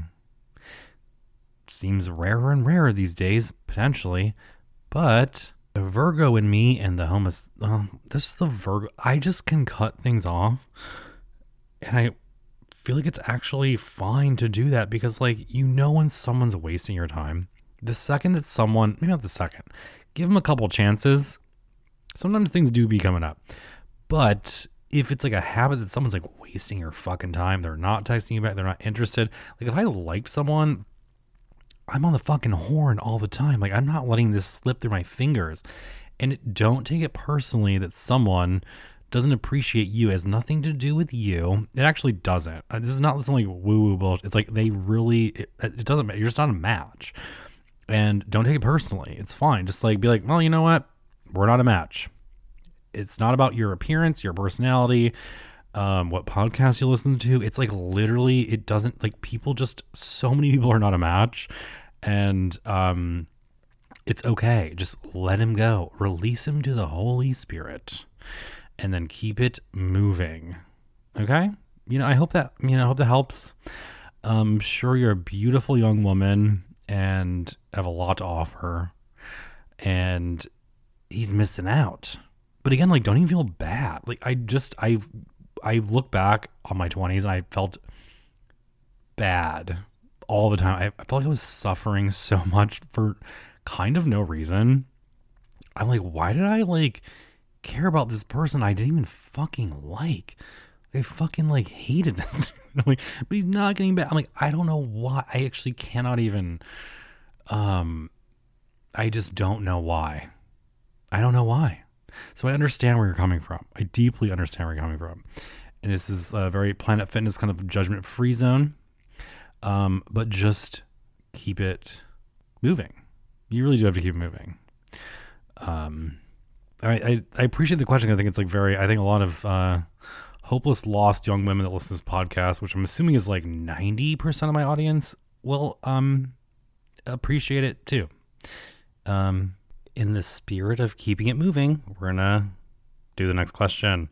Seems rarer and rarer these days, potentially. But the Virgo in me and the the Virgo, I just can cut things off. And I feel like it's actually fine to do that because, like, you know when someone's wasting your time. The second that someone, maybe not the second, give them a couple chances. Sometimes things do be coming up. But if it's like a habit that someone's like wasting your fucking time, they're not texting you back, they're not interested. Like if I liked someone, I'm on the fucking horn all the time. Like I'm not letting this slip through my fingers. And don't take it personally that someone doesn't appreciate you. It has nothing to do with you. It actually doesn't. This is not some like woo-woo bullshit. It's like they really, it doesn't matter. You're just not a match. And don't take it personally. It's fine. Just like be like, well, you know what? We're not a match. It's not about your appearance, your personality, what podcasts you listen to. It's like literally, it doesn't, like people just, so many people are not a match. And it's okay. Just let him go. Release him to the Holy Spirit. And then keep it moving. Okay? I hope that helps. I'm sure you're a beautiful young woman and have a lot to offer. And he's missing out. But again, like, don't even feel bad. Like, I look back on my 20s and I felt bad all the time. I felt like I was suffering so much for kind of no reason. I'm like, why did I like care about this person I didn't even fucking like? I fucking like hated this. I'm like, but he's not getting back. I'm like, I don't know why. I actually cannot even. I just don't know why. I don't know why. So I understand where you're coming from. I deeply understand where you're coming from. And this is a very Planet Fitness kind of judgment-free zone. But just keep it moving. You really do have to keep it moving. I appreciate the question. I think it's like I think a lot of hopeless, lost young women that listen to this podcast, which I'm assuming is like 90% of my audience, will appreciate it too. In the spirit of keeping it moving, we're gonna do the next question.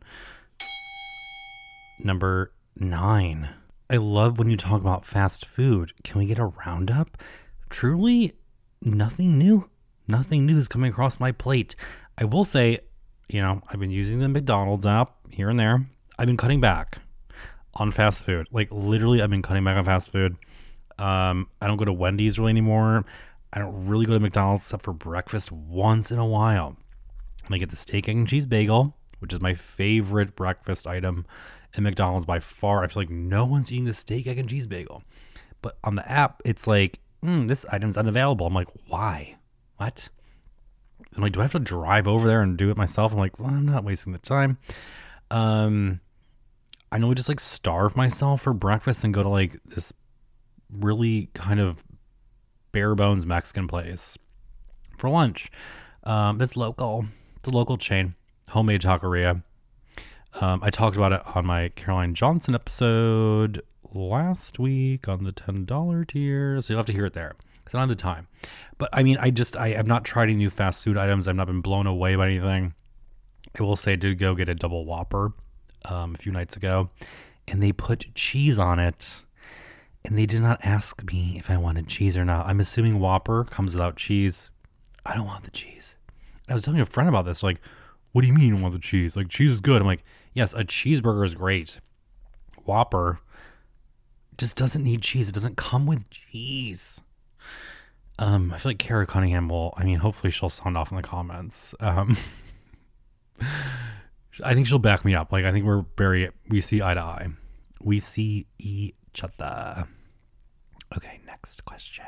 Number 9. I love when you talk about fast food. Can we get a roundup? Truly, nothing new. Nothing new is coming across my plate. I will say, I've been using the McDonald's app here and there. I've been cutting back on fast food. Like, literally, I've been cutting back on fast food. I don't go to Wendy's really anymore. I don't really go to McDonald's except for breakfast once in a while. And I get the steak, egg, and cheese bagel, which is my favorite breakfast item in McDonald's by far. I feel like no one's eating the steak, egg, and cheese bagel. But on the app, it's like, this item's unavailable. I'm like, why? What? I'm like, do I have to drive over there and do it myself? I'm like, well, I'm not wasting the time. I normally just like starve myself for breakfast and go to like this really kind of bare bones Mexican place for lunch. It's local. It's a local chain, homemade taqueria. I talked about it on my Caroline Johnson episode last week on the $10 tier, so you'll have to hear it there. I don't have the time. But I mean, I have not tried any new fast food items. I've not been blown away by anything. I will say I did go get a double Whopper a few nights ago, and they put cheese on it, and they did not ask me if I wanted cheese or not. I'm assuming Whopper comes without cheese. I don't want the cheese. I was telling a friend about this, like, what do you mean you don't want the cheese? Like, cheese is good. I'm like, yes, a cheeseburger is great. Whopper just doesn't need cheese. It doesn't come with cheese. I feel like Kara Cunningham hopefully she'll sound off in the comments. I think she'll back me up. Like, I think we see eye to eye. We see each other. Okay, next question.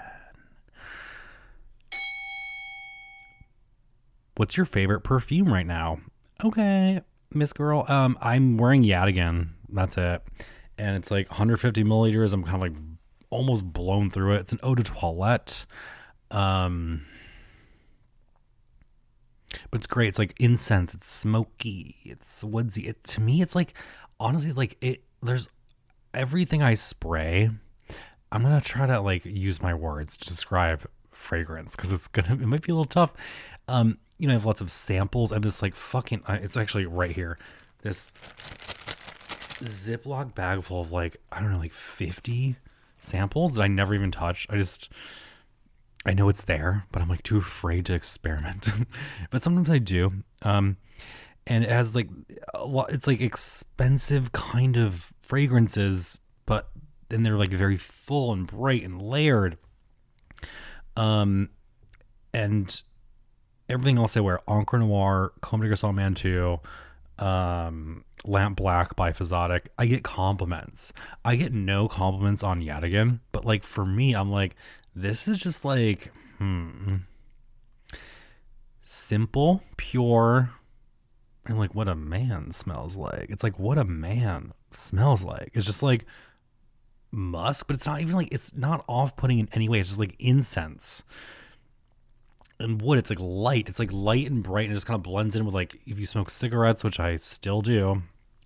What's your favorite perfume right now? Okay, Miss Girl. I'm wearing Yadigan. That's it. And it's like 150 milliliters. I'm kind of like almost blown through it. It's an eau de toilette. But it's great. It's like incense. It's smoky. It's woodsy. To me, it's like, honestly, like there's everything I spray. I'm going to try to like use my words to describe fragrance because it might be a little tough. I have lots of samples. I have this like it's actually right here. This Ziploc bag full of like, I don't know, like 50 samples that I never even touch. I know it's there, but I'm like too afraid to experiment. But sometimes I do. And it has like it's like expensive kind of fragrances, but then they're like very full and bright and layered. And everything else I wear, Encre Noir, Comme des Garçons Manteau, Lamp Black by Fazadic, I get compliments. I get no compliments on Yadigan, but like for me, I'm like, this is just like, simple, pure, and like what a man smells like. It's like what a man smells like. It's just like musk, but it's not even like, it's not off-putting in any way. It's just like incense and wood. It's like light. It's like light and bright, and it just kind of blends in with like if you smoke cigarettes, which I still do.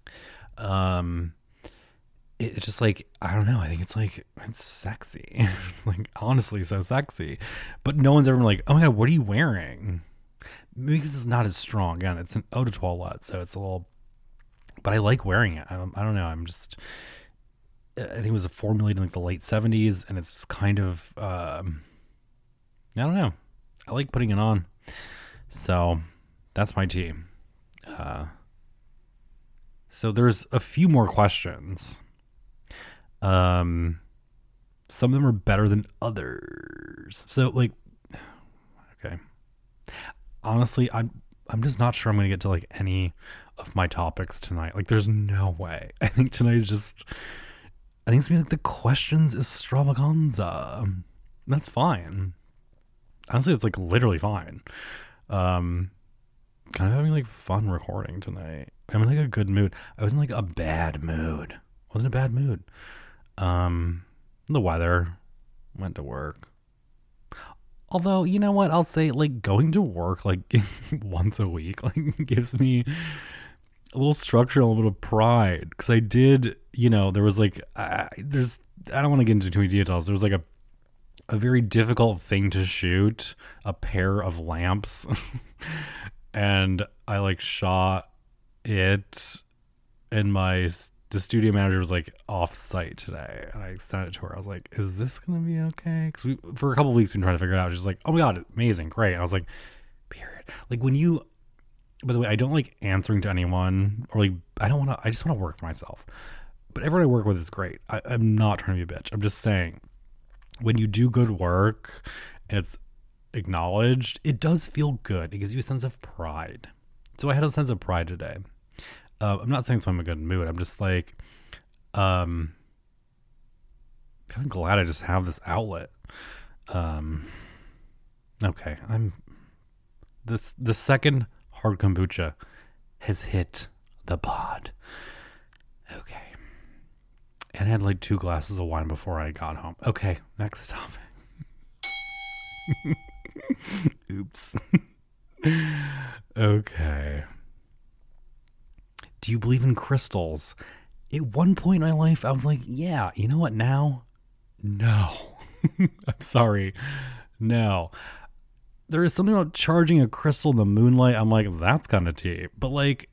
It's just like, I don't know. I think it's sexy. Like honestly, so sexy. But no one's ever been like, oh my God, what are you wearing? Maybe because it's not as strong. Again, it's an eau de toilette, so it's a little, but I like wearing it. I don't know. I think it was formulated in like the late 70s, and it's kind of, I don't know. I like putting it on. So that's my tea. So there's a few more questions. Some of them are better than others. So like, Okay. Honestly, I'm just not sure I'm gonna get to like any of my topics tonight. Like, there's no way. I think tonight is just. I think it's gonna be like the questions extravaganza. That's fine. Honestly, it's like literally fine. Kind of having like fun recording tonight. I'm in like a good mood. I was in like a bad mood. I was in a bad mood. The weather. Went to work. Although, you know what? I'll say like going to work like once a week like gives me a little structure, a little bit of pride. Because I did, there was like, I don't want to get into too many details. There was like a very difficult thing to shoot, a pair of lamps. And I like shot it, and the studio manager was like off site today, and I sent it to her. I was like, is this gonna be okay? Because for a couple of weeks we've been trying to figure it out. She's like, oh my god, amazing, great. And I was like, period. Like, when you, by the way, I don't like answering to anyone, or like I just want to work for myself. But everyone I work with is great. I'm not trying to be a bitch. I'm just saying, when you do good work and it's acknowledged, it does feel good. It gives you a sense of pride. So I had a sense of pride today. I'm not saying so I'm in a good mood. I'm just like, kind of glad I just have this outlet. Okay, the second hard kombucha has hit the pod. Okay. And I had like 2 glasses of wine before I got home. Okay, next topic. Oops. Okay. Do you believe in crystals? At one point in my life, I was like, yeah, you know what now? No. I'm sorry. No. There is something about charging a crystal in the moonlight. I'm like, that's kind of cheap. But like,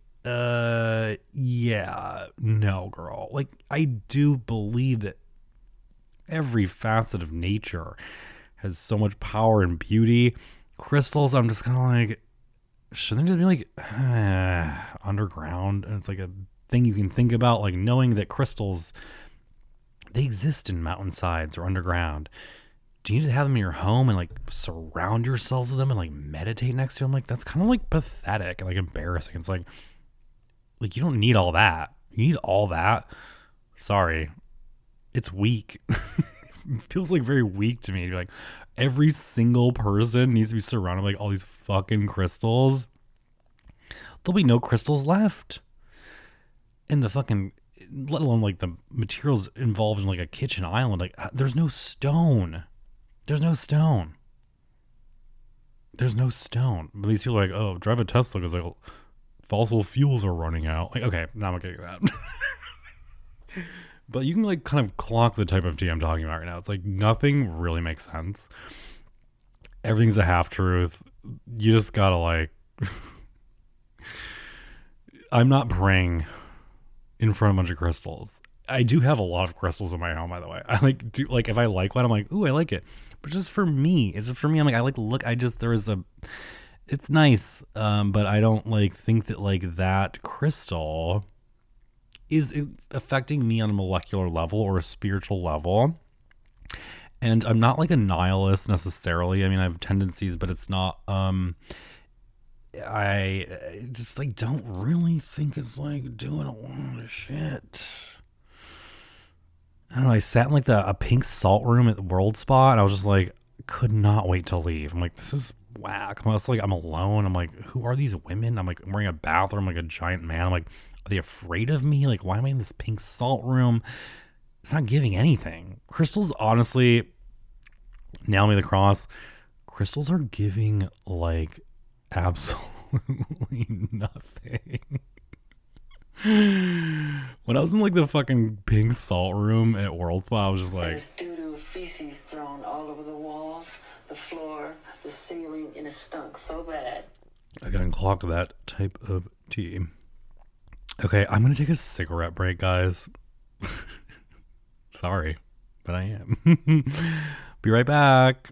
yeah, no, girl. Like, I do believe that every facet of nature has so much power and beauty. Crystals, I'm just kind of like, shouldn't they just be like underground? And it's like a thing you can think about, like knowing that crystals, they exist in mountainsides or underground. Do you need to have them in your home and like surround yourselves with them and like meditate next to them? Like, that's kind of like pathetic and like embarrassing. It's like you don't need all that. You need all that? Sorry. It's weak. It feels like very weak to me. Like, every single person needs to be surrounded by like all these fucking crystals. There'll be no crystals left. And the fucking, let alone like the materials involved in like a kitchen island. Like, there's no stone. There's no stone. There's no stone. But these people are like, oh, drive a Tesla because like fossil fuels are running out. Like, okay, now I'm not getting that. But you can like kind of clock the type of tea I'm talking about right now. It's like nothing really makes sense. Everything's a half truth. You just gotta like, I'm not praying in front of a bunch of crystals. I do have a lot of crystals in my home, by the way. I like do like, if I like one, I'm like, ooh, I like it. But just for me, it's for me. I'm like, I like look. It's nice, but I don't like think that like that crystal is affecting me on a molecular level or a spiritual level. And I'm not like a nihilist necessarily. I mean, I have tendencies, but it's not. I just like don't really think it's like doing a lot of shit. I don't know. I sat in like a pink salt room at the World Spa, and I was just like, could not wait to leave. I'm like, this is whack. I'm also like, I'm alone. I'm like, who are these women? I'm like, I'm wearing a bathroom like a giant man. I'm like, are they afraid of me? Like, why am I in this pink salt room? It's not giving anything. Crystals, honestly, nail me the cross. Crystals are giving like absolutely nothing. When I was in like the fucking pink salt room at World Spa, I was just like, there's doo-doo feces thrown all over the walls, the floor, the ceiling, and it stunk so bad. I gotta clock that type of tea. Okay, I'm gonna take a cigarette break, guys. Sorry, but I am. Be right back.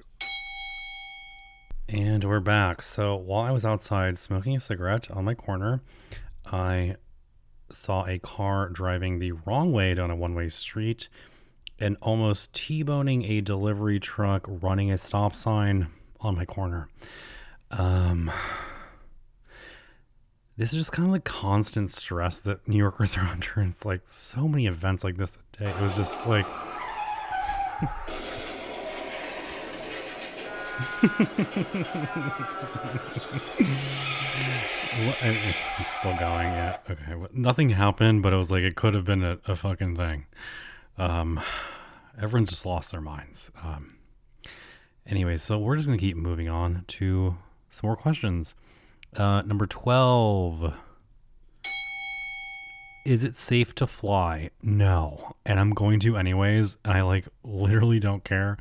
And we're back. So while I was outside smoking a cigarette on my corner, I saw a car driving the wrong way down a one-way street and almost T-boning a delivery truck running a stop sign on my corner. This is just kind of like constant stress that New Yorkers are under. And it's like so many events like this a day. It was just like... It's still going, yeah. Okay, well, nothing happened, but it was like it could have been a fucking thing. Everyone just lost their minds. Anyway, so we're just gonna keep moving on to some more questions. Number 12. Is it safe to fly? No, and I'm going to anyways. And I like literally don't care.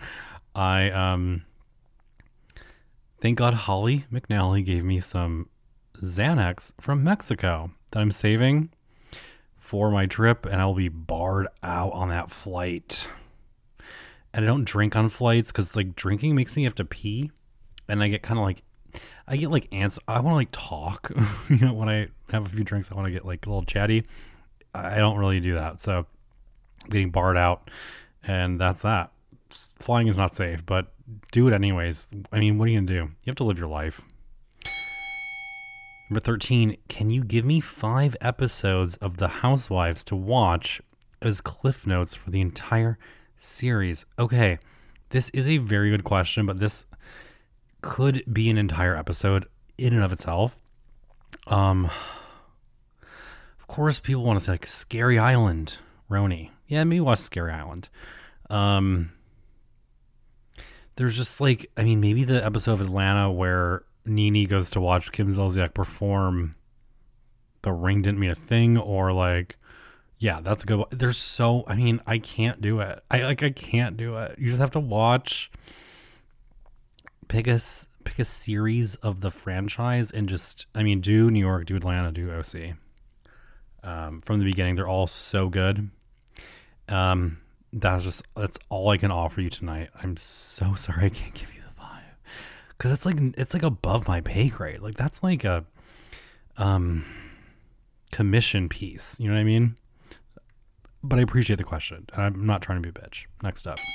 Thank God Holly McNally gave me some Xanax from Mexico that I'm saving for my trip, and I'll be barred out on that flight. And I don't drink on flights because like drinking makes me have to pee, and I get kind of like ants. I want to like talk. You know, when I have a few drinks, I want to get like a little chatty. I don't really do that, so I'm getting barred out, and that's that. Flying is not safe, but do it anyways. I mean, what are you gonna do? You have to live your life. Number 13, can you give me 5 episodes of The Housewives to watch as Cliff Notes for the entire series? Okay, this is a very good question, but this could be an entire episode in and of itself. Of course, people want to say like Scary Island, Roni. Yeah, maybe watch Scary Island. There's just like, I mean, maybe the episode of Atlanta where Nene goes to watch Kim Zolciak perform The Ring Didn't Mean a Thing, or like, yeah, that's a good one. There's so, I mean, I can't do it. I can't do it. You just have to watch, pick a series of the franchise and just, I mean, do New York, do Atlanta, do OC. From the beginning, they're all so good. That's all I can offer you tonight. I'm so sorry I can't give you the 5 because it's like above my pay grade. Like that's like a commission piece. You know what I mean? But I appreciate the question. I'm not trying to be a bitch. Next up,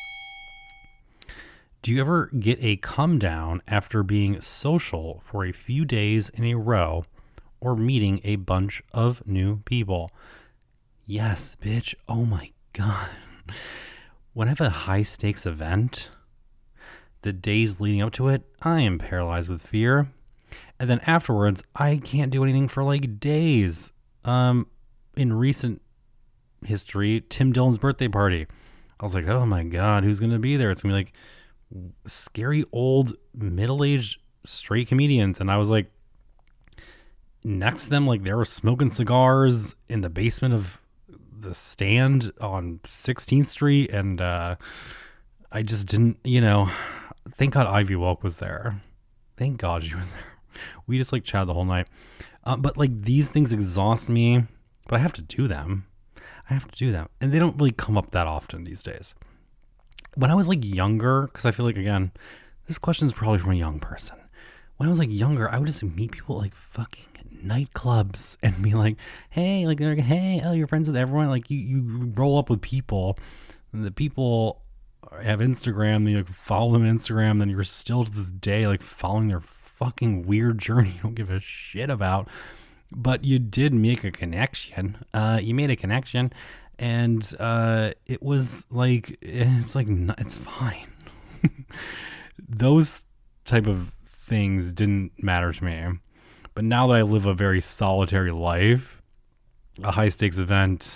do you ever get a come down after being social for a few days in a row or meeting a bunch of new people? Yes, bitch. Oh my God. When I have a high stakes event, the days leading up to it, I am paralyzed with fear. And then afterwards, I can't do anything for like days. In recent history, Tim Dillon's birthday party, I was like, oh my God, who's going to be there? It's going to be like scary old middle-aged straight comedians. And I was like, next to them, like they were smoking cigars in the basement of the Stand on 16th Street, and I just didn't, you know, thank God Ivy Welk was there. Thank God she was there. We just like chatted the whole night. But like these things exhaust me, but I have to do them. And they don't really come up that often these days. When I was like younger, because I feel like, again, this question is probably from a young person. When I was like younger, I would just meet people at like fucking nightclubs and be like, hey, like they're like, hey, oh, you're friends with everyone. Like you roll up with people, and the people have Instagram, you like follow them on Instagram, then you're still to this day like following their fucking weird journey you don't give a shit about, but you did make a connection. You made a connection, and it was like, it's fine. Those type of things didn't matter to me. But now that I live a very solitary life, a high stakes event,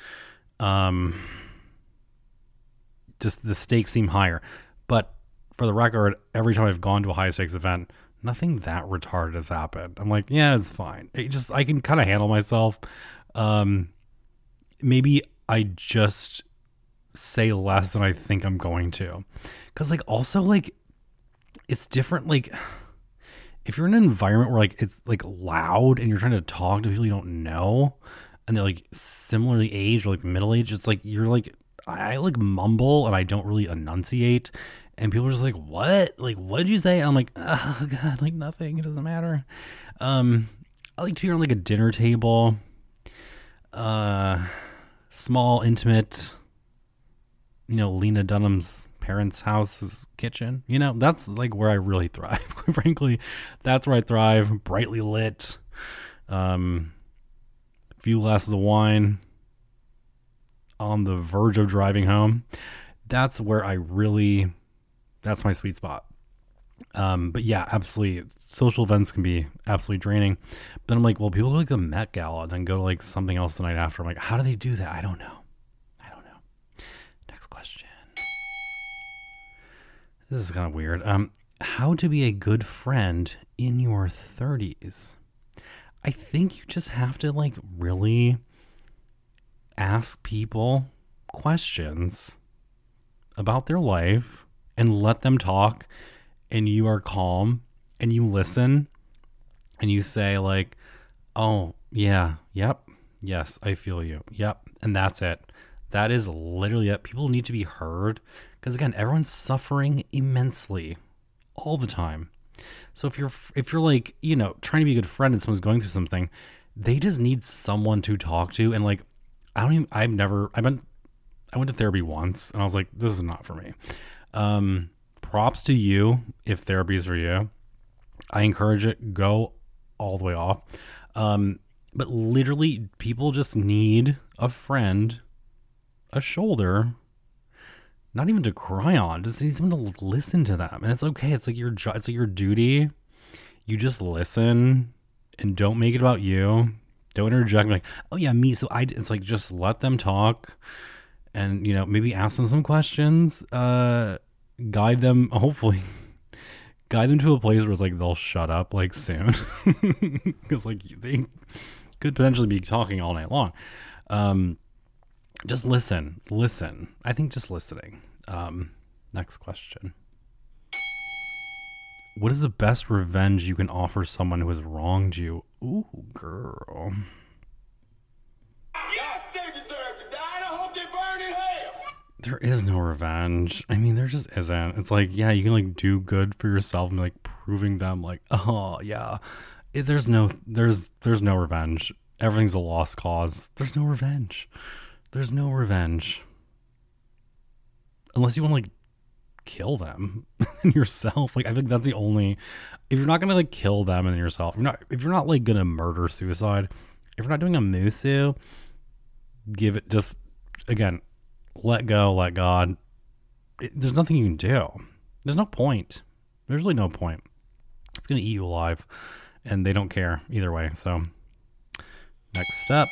just the stakes seem higher. But for the record, every time I've gone to a high stakes event, nothing that retarded has happened. I'm like, yeah, it's fine. I can kind of handle myself. Maybe I just say less than I think I'm going to. Because like also like it's different. Like if you're in an environment where like it's like loud and you're trying to talk to people you don't know and they're like similarly aged or like middle aged, it's like you're like, I like mumble and I don't really enunciate, and people are just like, what? Like, what did you say? And I'm like, oh God, like nothing. It doesn't matter. I like to be on like a dinner table, small, intimate, you know, Lena Dunham's parents' house's kitchen. You know, that's like where I really thrive. Quite frankly, that's where I thrive. Brightly lit, few glasses of wine, on the verge of driving home. That's where that's my sweet spot. But yeah, absolutely. Social events can be absolutely draining. But I'm like, well, people go like the Met Gala and then go to like something else the night after. I'm like, how do they do that? I don't know. Next question. This is kind of weird. How to be a good friend in your 30s? I think you just have to like really ask people questions about their life and let them talk, and you are calm and you listen and you say like, oh yeah, yep, yes, I feel you, yep, and that's it. That is literally it. People need to be heard, because again, everyone's suffering immensely all the time. So if you're like, you know, trying to be a good friend and someone's going through something, they just need someone to talk to. And like, I went to therapy once and I was like, this is not for me. Props to you if therapy is for you. I encourage it. Go all the way off. But literally, people just need a friend, a shoulder, not even to cry on, just need someone to listen to them. And it's okay. It's like it's like your duty. You just listen and don't make it about you. Don't interject. Like, oh yeah, me. So it's like, just let them talk, and, you know, maybe ask them some questions, guide them, hopefully guide them to a place where it's like, they'll shut up like soon. Cause like they could potentially be talking all night long. Just listen. I think just listening. Next question. What is the best revenge you can offer someone who has wronged you? Ooh, girl. Yes, they deserve to die, and I hope they burn in hell. There is no revenge. I mean, there just isn't. It's like, yeah, you can like do good for yourself and like proving them like, oh yeah. There's no revenge. Everything's a lost cause. There's no revenge. Unless you want to like kill them and yourself. Like, I think that's the only, if you're not gonna like kill them and yourself, if you're not like gonna murder suicide, if you're not doing a musu, give it, just again, let go, let God. There's nothing you can do. There's no point. There's really no point. It's gonna eat you alive, and they don't care either way. So next step,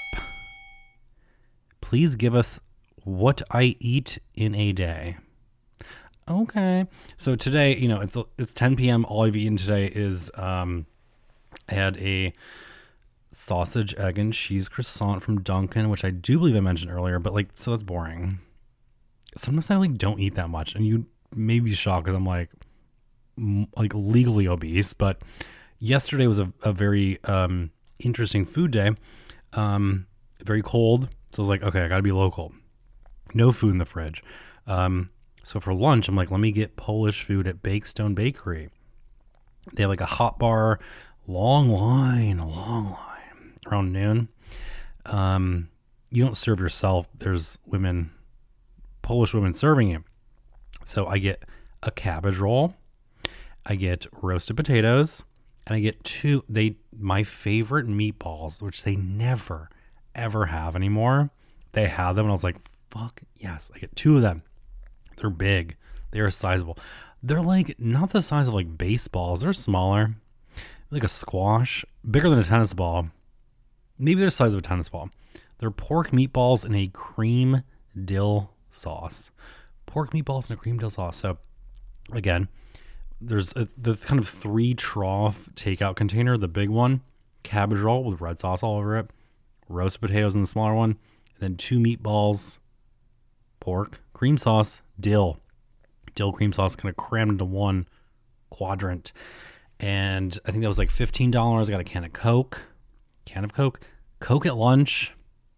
please give us what I eat in a day. Okay. So today, you know, it's 10 p.m. All I've eaten today is, I had a sausage, egg, and cheese croissant from Dunkin', which I do believe I mentioned earlier, but like, so that's boring. Sometimes I like don't eat that much, and you may be shocked because I'm like legally obese, but yesterday was a very, interesting food day. Very cold. So I was like, okay, I gotta be local. No food in the fridge. So for lunch, I'm like, let me get Polish food at Bakestone Bakery. They have like a hot bar, long line around noon. You don't serve yourself. There's Polish women serving you. So I get a cabbage roll, I get roasted potatoes, and I get my favorite meatballs, which they never, ever have anymore. They had them, and I was like, fuck yes. I get 2 of them. They're big. They are sizable. They're like not the size of like baseballs. They're smaller, like a squash, bigger than a tennis ball. Maybe they're the size of a tennis ball. They're pork meatballs in a cream dill sauce. Pork meatballs in a cream dill sauce. So again, there's the kind of 3 trough takeout container, the big one, cabbage roll with red sauce all over it, roasted potatoes in the smaller one, and then 2 meatballs, pork, cream sauce, dill cream sauce, kind of crammed into one quadrant. And I think that was like $15. I got a can of Coke at lunch.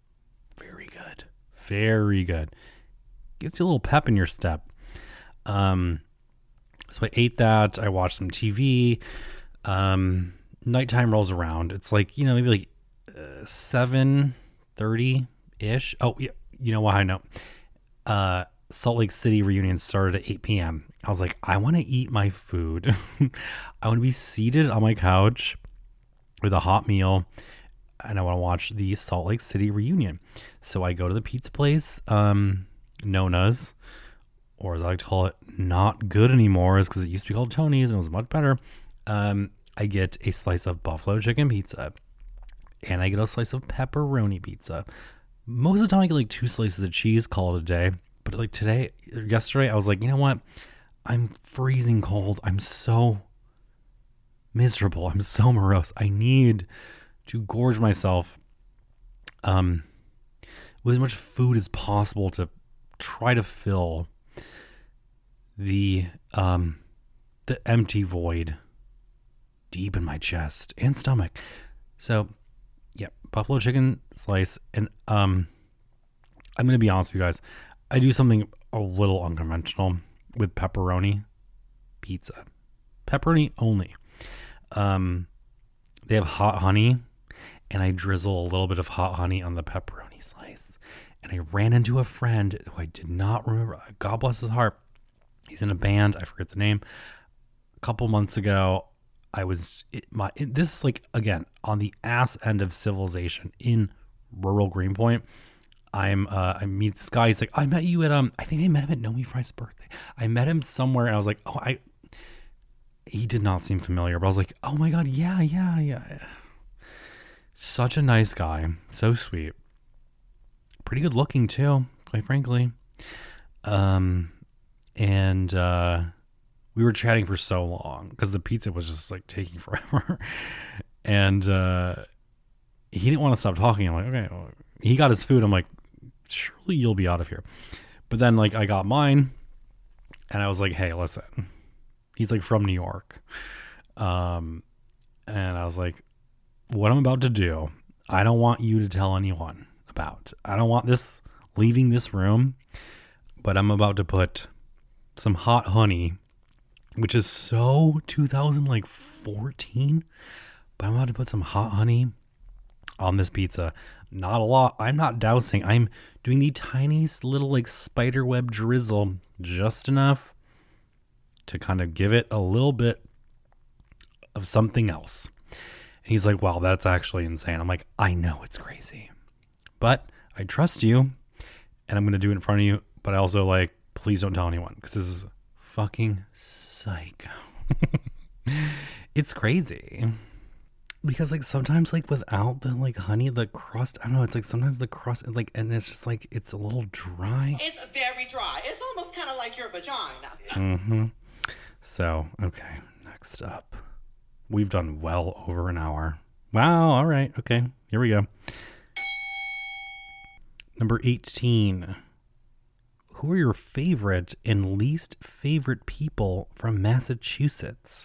Very good. Gives you a little pep in your step. So I ate that. I watched some TV. Nighttime rolls around. It's like, you know, maybe like 7:30 ish. Oh yeah, you know why I know. Salt Lake City reunion started at 8 p.m. I was like, I want to eat my food. I want to be seated on my couch with a hot meal, and I want to watch the Salt Lake City reunion. So I go to the pizza place, Nona's, or as I like to call it, not good anymore, is because it used to be called Tony's and it was much better. I get a slice of buffalo chicken pizza, and I get a slice of pepperoni pizza. Most of the time I get like 2 slices of cheese, call it a day. But like yesterday, I was like, you know what? I'm freezing cold. I'm so miserable. I'm so morose. I need to gorge myself with as much food as possible to try to fill the empty void deep in my chest and stomach. So, yeah, buffalo chicken slice. And I'm going to be honest with you guys. I do something a little unconventional with pepperoni pizza. Pepperoni only. They have hot honey, and I drizzle a little bit of hot honey on the pepperoni slice. And I ran into a friend who I did not remember. God bless his heart. He's in a band. I forget the name. A couple months ago, this is like, again, on the ass end of civilization in rural Greenpoint. I meet this guy. He's like, I met you at I think I met him at Nomi Fry's birthday. I met him somewhere, and I was like, he did not seem familiar, but I was like, oh my god, yeah. Such a nice guy, so sweet, pretty good looking too, quite frankly. And we were chatting for so long because the pizza was just like taking forever, and he didn't want to stop talking. I'm like, okay. Well, he got his food. I'm like, surely you'll be out of here. But then like I got mine, and I was like, hey, listen. He's like from New York. And I was like, what I'm about to do, I don't want you to tell anyone about. I don't want this leaving this room, but I'm about to put some hot honey, which is so 2014, but I'm about to put some hot honey on this pizza. Not a lot. I'm not dousing. I'm doing the tiniest little like spider web drizzle, just enough to kind of give it a little bit of something else. And he's like, wow, that's actually insane. I'm like, I know it's crazy, but I trust you, and I'm going to do it in front of you. But I also like, please don't tell anyone, because this is fucking psycho. It's crazy. Because like sometimes like without the like honey, the crust, I don't know, it's like sometimes the crust like, and it's just like, it's a little dry. It's very dry. It's almost kind of like your vagina. Mm-hmm. So, okay, next up. We've done well over an hour. Wow, all right, okay, here we go. Number 18. Who are your favorite and least favorite people from Massachusetts?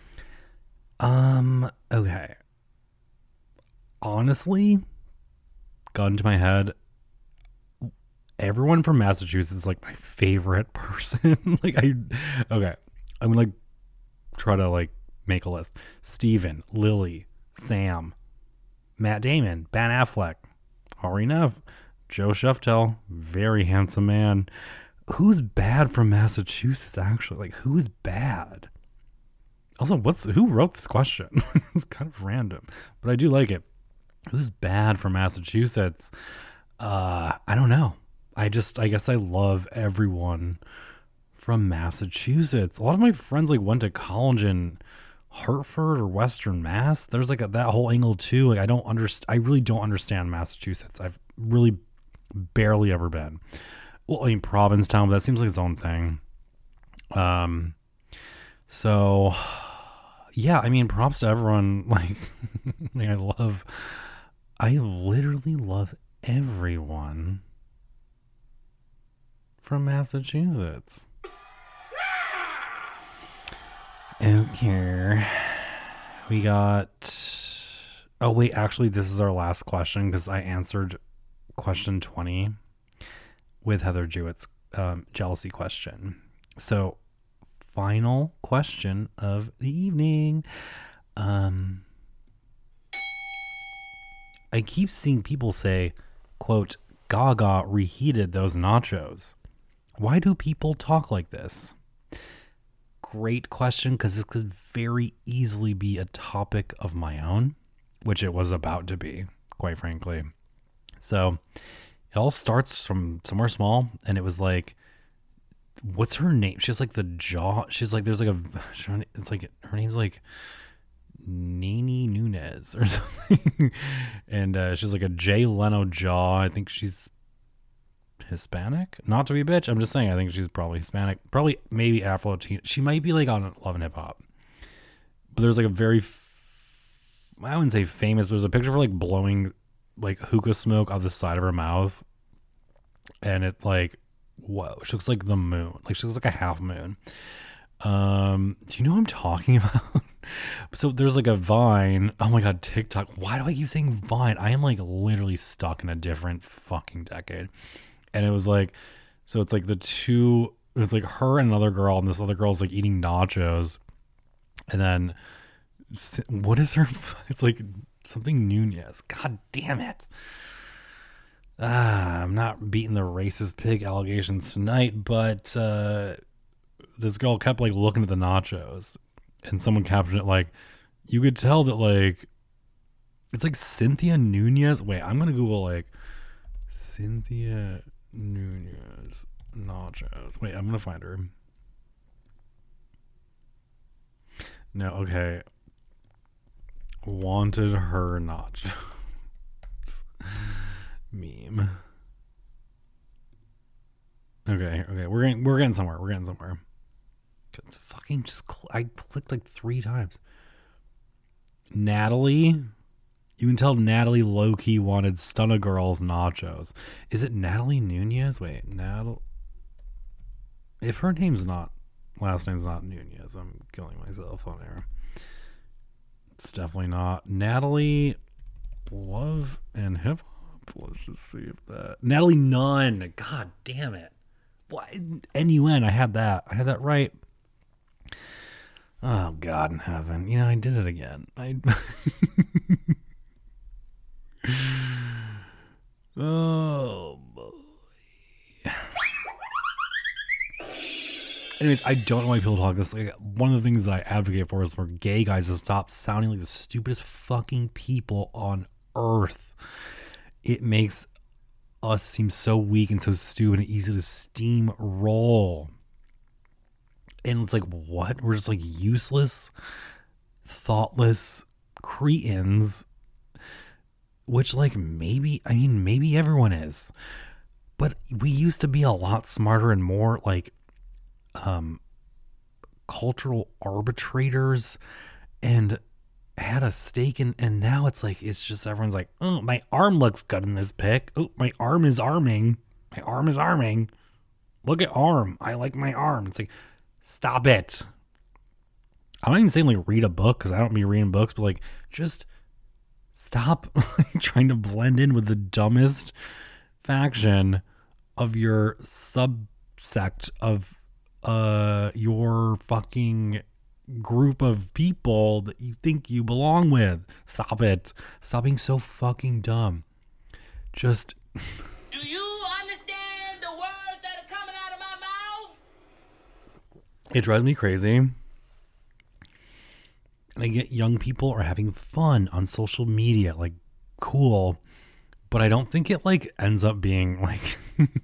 Okay. Honestly, gun to my head, everyone from Massachusetts is like my favorite person. I'm gonna like try to like make a list. Steven, Lily, Sam, Matt Damon, Ben Affleck, Hari Neff, Joe Sheftel, very handsome man. Who's bad from Massachusetts, actually? Like, who is bad? Also, who wrote this question? It's kind of random, but I do like it. Who's bad from Massachusetts? I don't know. I guess I love everyone from Massachusetts. A lot of my friends like went to college in Hartford or Western Mass. There's like that whole angle too. Like I really don't understand Massachusetts. I've really barely ever been. Well, I mean Provincetown, but that seems like its own thing. So yeah, I mean props to everyone. Like, I literally love everyone from Massachusetts. Okay. We got... Oh, wait. Actually, this is our last question because I answered question 20 with Heather Jewett's jealousy question. So, final question of the evening. I keep seeing people say, quote, Gaga reheated those nachos. Why do people talk like this? Great question, because this could very easily be a topic of my own, which it was about to be, quite frankly. So it all starts from somewhere small, and it was like, what's her name? She has like the jaw. She's like, there's like it's like, her name's like Nene Nunez or something. And she's like a Jay Leno jaw. I think she's Hispanic. Not to be a bitch, I'm just saying I think she's probably Hispanic. Probably maybe Afro-Latina. She might be like on Love and Hip Hop. But there's like a very, I wouldn't say famous, but there's a picture of her like blowing like hookah smoke out the side of her mouth. And it like, whoa, she looks like the moon. Like she looks like a half moon. Do you know what I'm talking about? So there's like a Vine. Oh my God, TikTok. Why do I keep saying Vine? I am like literally stuck in a different fucking decade. And it was like, so it's like it's like her and another girl, and this other girl's like eating nachos. And then, what is her? It's like something Nunez. God damn it. I'm not beating the racist pig allegations tonight, but this girl kept like looking at the nachos, and someone captioned it like, you could tell that like, it's like Cynthia Nunez. Wait, I'm going to Google like Cynthia Nunez nachos. Wait, I'm going to find her. No, okay. Wanted her nachos. Meme. Okay. We're getting somewhere. It's fucking just I clicked like 3 times. Natalie. You can tell Natalie low-key wanted Stunna Girls nachos. Is it Natalie Nunez? Wait, Natalie. If her last name's not Nunez, I'm killing myself on air. It's definitely not. Natalie Love and Hip Hop. Let's just see if that. Natalie Nunn. God damn it. What? N-U-N. I had that right. Oh, God in heaven. You know, I did it again. Oh, boy. Anyways, I don't know why people talk this. Like, one of the things that I advocate for is for gay guys to stop sounding like the stupidest fucking people on earth. It makes us seem so weak and so stupid and easy to steamroll. And it's like, what? We're just like useless, thoughtless cretins. Which, like, maybe everyone is. But we used to be a lot smarter and more, like, cultural arbitrators and had a stake in, and now it's like, it's just everyone's like, oh, my arm looks good in this pic. Oh, my arm is arming. Look at arm. I like my arm. It's like, stop it. I'm not even saying, like, read a book, because I don't be reading books, but, like, just stop trying to blend in with the dumbest faction of your subsect of your fucking group of people that you think you belong with. Stop it. Stop being so fucking dumb. Just Do you understand the words that are coming out of my mouth? it drives me crazy. And I get young people are having fun on social media, like, cool, but I don't think it like ends up being like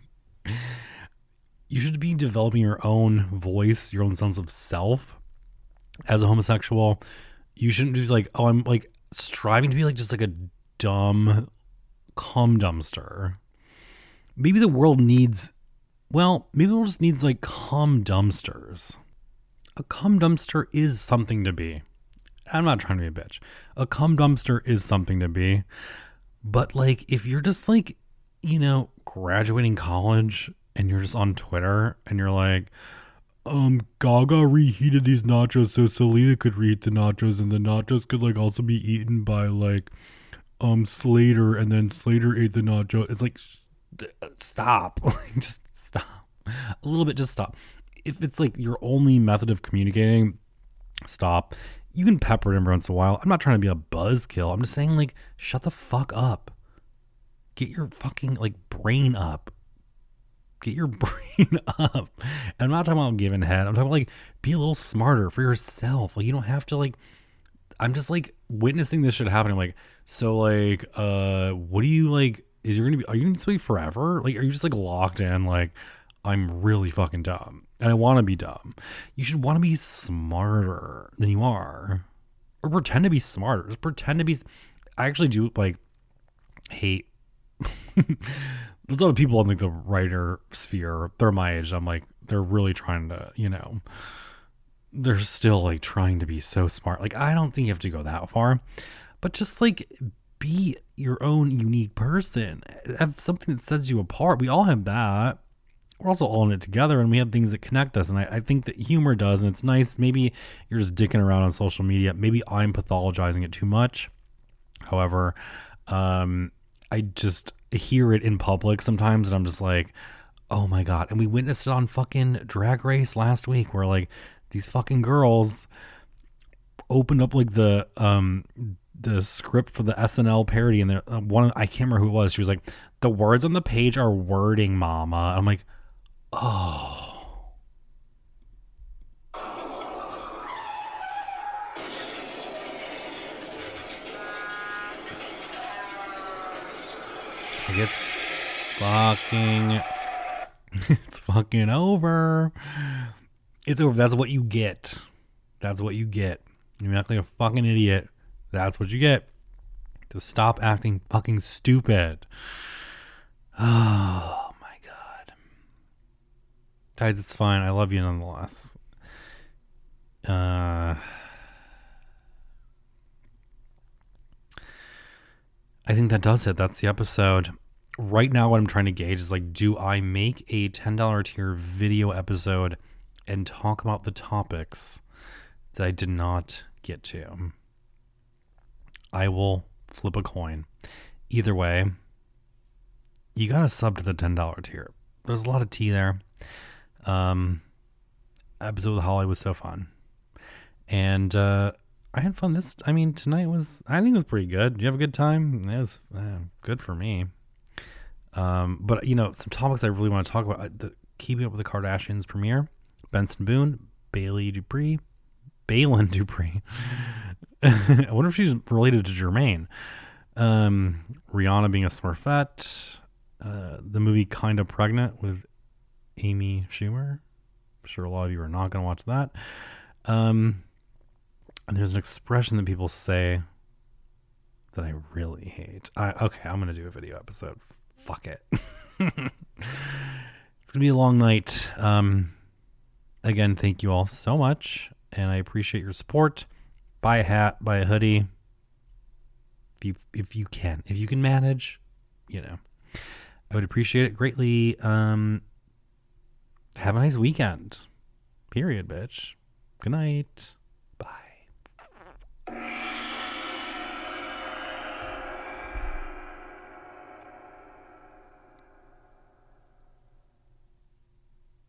you should be developing your own voice, your own sense of self as a homosexual. You shouldn't be like, oh, I'm like striving to be like just like a dumb cum dumpster. Maybe the world just needs like cum dumpsters. A cum dumpster is something to be. I'm not trying to be a bitch. A cum dumpster is something to be. But, like, if you're just, like, you know, graduating college and you're just on Twitter and you're like, Gaga reheated these nachos so Selena could reheat the nachos, and the nachos could, like, also be eaten by, like, Slater, and then Slater ate the nacho. It's like, stop. Just stop. A little bit, just stop. If it's, like, your only method of communicating, stop. You can pepper it in once in a while. I'm not trying to be a buzzkill. I'm just saying, like, shut the fuck up. Get your fucking, like, brain up. get your brain up. And I'm not talking about giving head. I'm talking about like, be a little smarter for yourself. Like, you don't have to like, I'm just like witnessing this shit happening. Like, so like, what do you like, are you going to be forever? Like, are you just like locked in? Like, I'm really fucking dumb and I want to be dumb. You should want to be smarter than you are, or pretend to be smarter. Just pretend to be. I actually do like hate. There's a lot of people in like the writer sphere. They're my age. I'm like, they're really trying to, you know, they're still like trying to be so smart. Like, I don't think you have to go that far, but just like be your own unique person. Have something that sets you apart. We all have that. We're also all in it together, and we have things that connect us. And I think that humor does, and it's nice. Maybe you're just dicking around on social media. Maybe I'm pathologizing it too much. However, I just hear it in public sometimes, and I'm just like, oh my God. And we witnessed it on fucking Drag Race last week, where like these fucking girls opened up like the script for the SNL parody, and I can't remember who it was. She was like, the words on the page are wording, mama. I'm like, oh. It's fucking over. It's over. That's what you get. That's what you get. You act like a fucking idiot. That's what you get. So stop acting fucking stupid. Oh my God. Guys, it's fine. I love you nonetheless. I think that does it. That's the episode. Right now, what I'm trying to gauge is like, do I make a $10 tier video episode and talk about the topics that I did not get to? I will flip a coin. Either way, you got to sub to the $10 tier. There's a lot of tea there. Episode with Holly was so fun. And I had fun tonight I think it was pretty good. Did you have a good time? It was good for me. But you know, some topics I really want to talk about: Keeping Up with the Kardashians premiere, Benson Boone, Balin Dupree. I wonder if she's related to Jermaine. Rihanna being a Smurfette. The movie Kinda Pregnant with Amy Schumer. I'm sure a lot of you are not going to watch that. And there's an expression that people say that I really hate. I'm going to do a video episode. Fuck it. It's going to be a long night. Again, thank you all so much, and I appreciate your support. Buy a hat, buy a hoodie. If you can manage, you know, I would appreciate it greatly. Have a nice weekend. Period, bitch. Good night.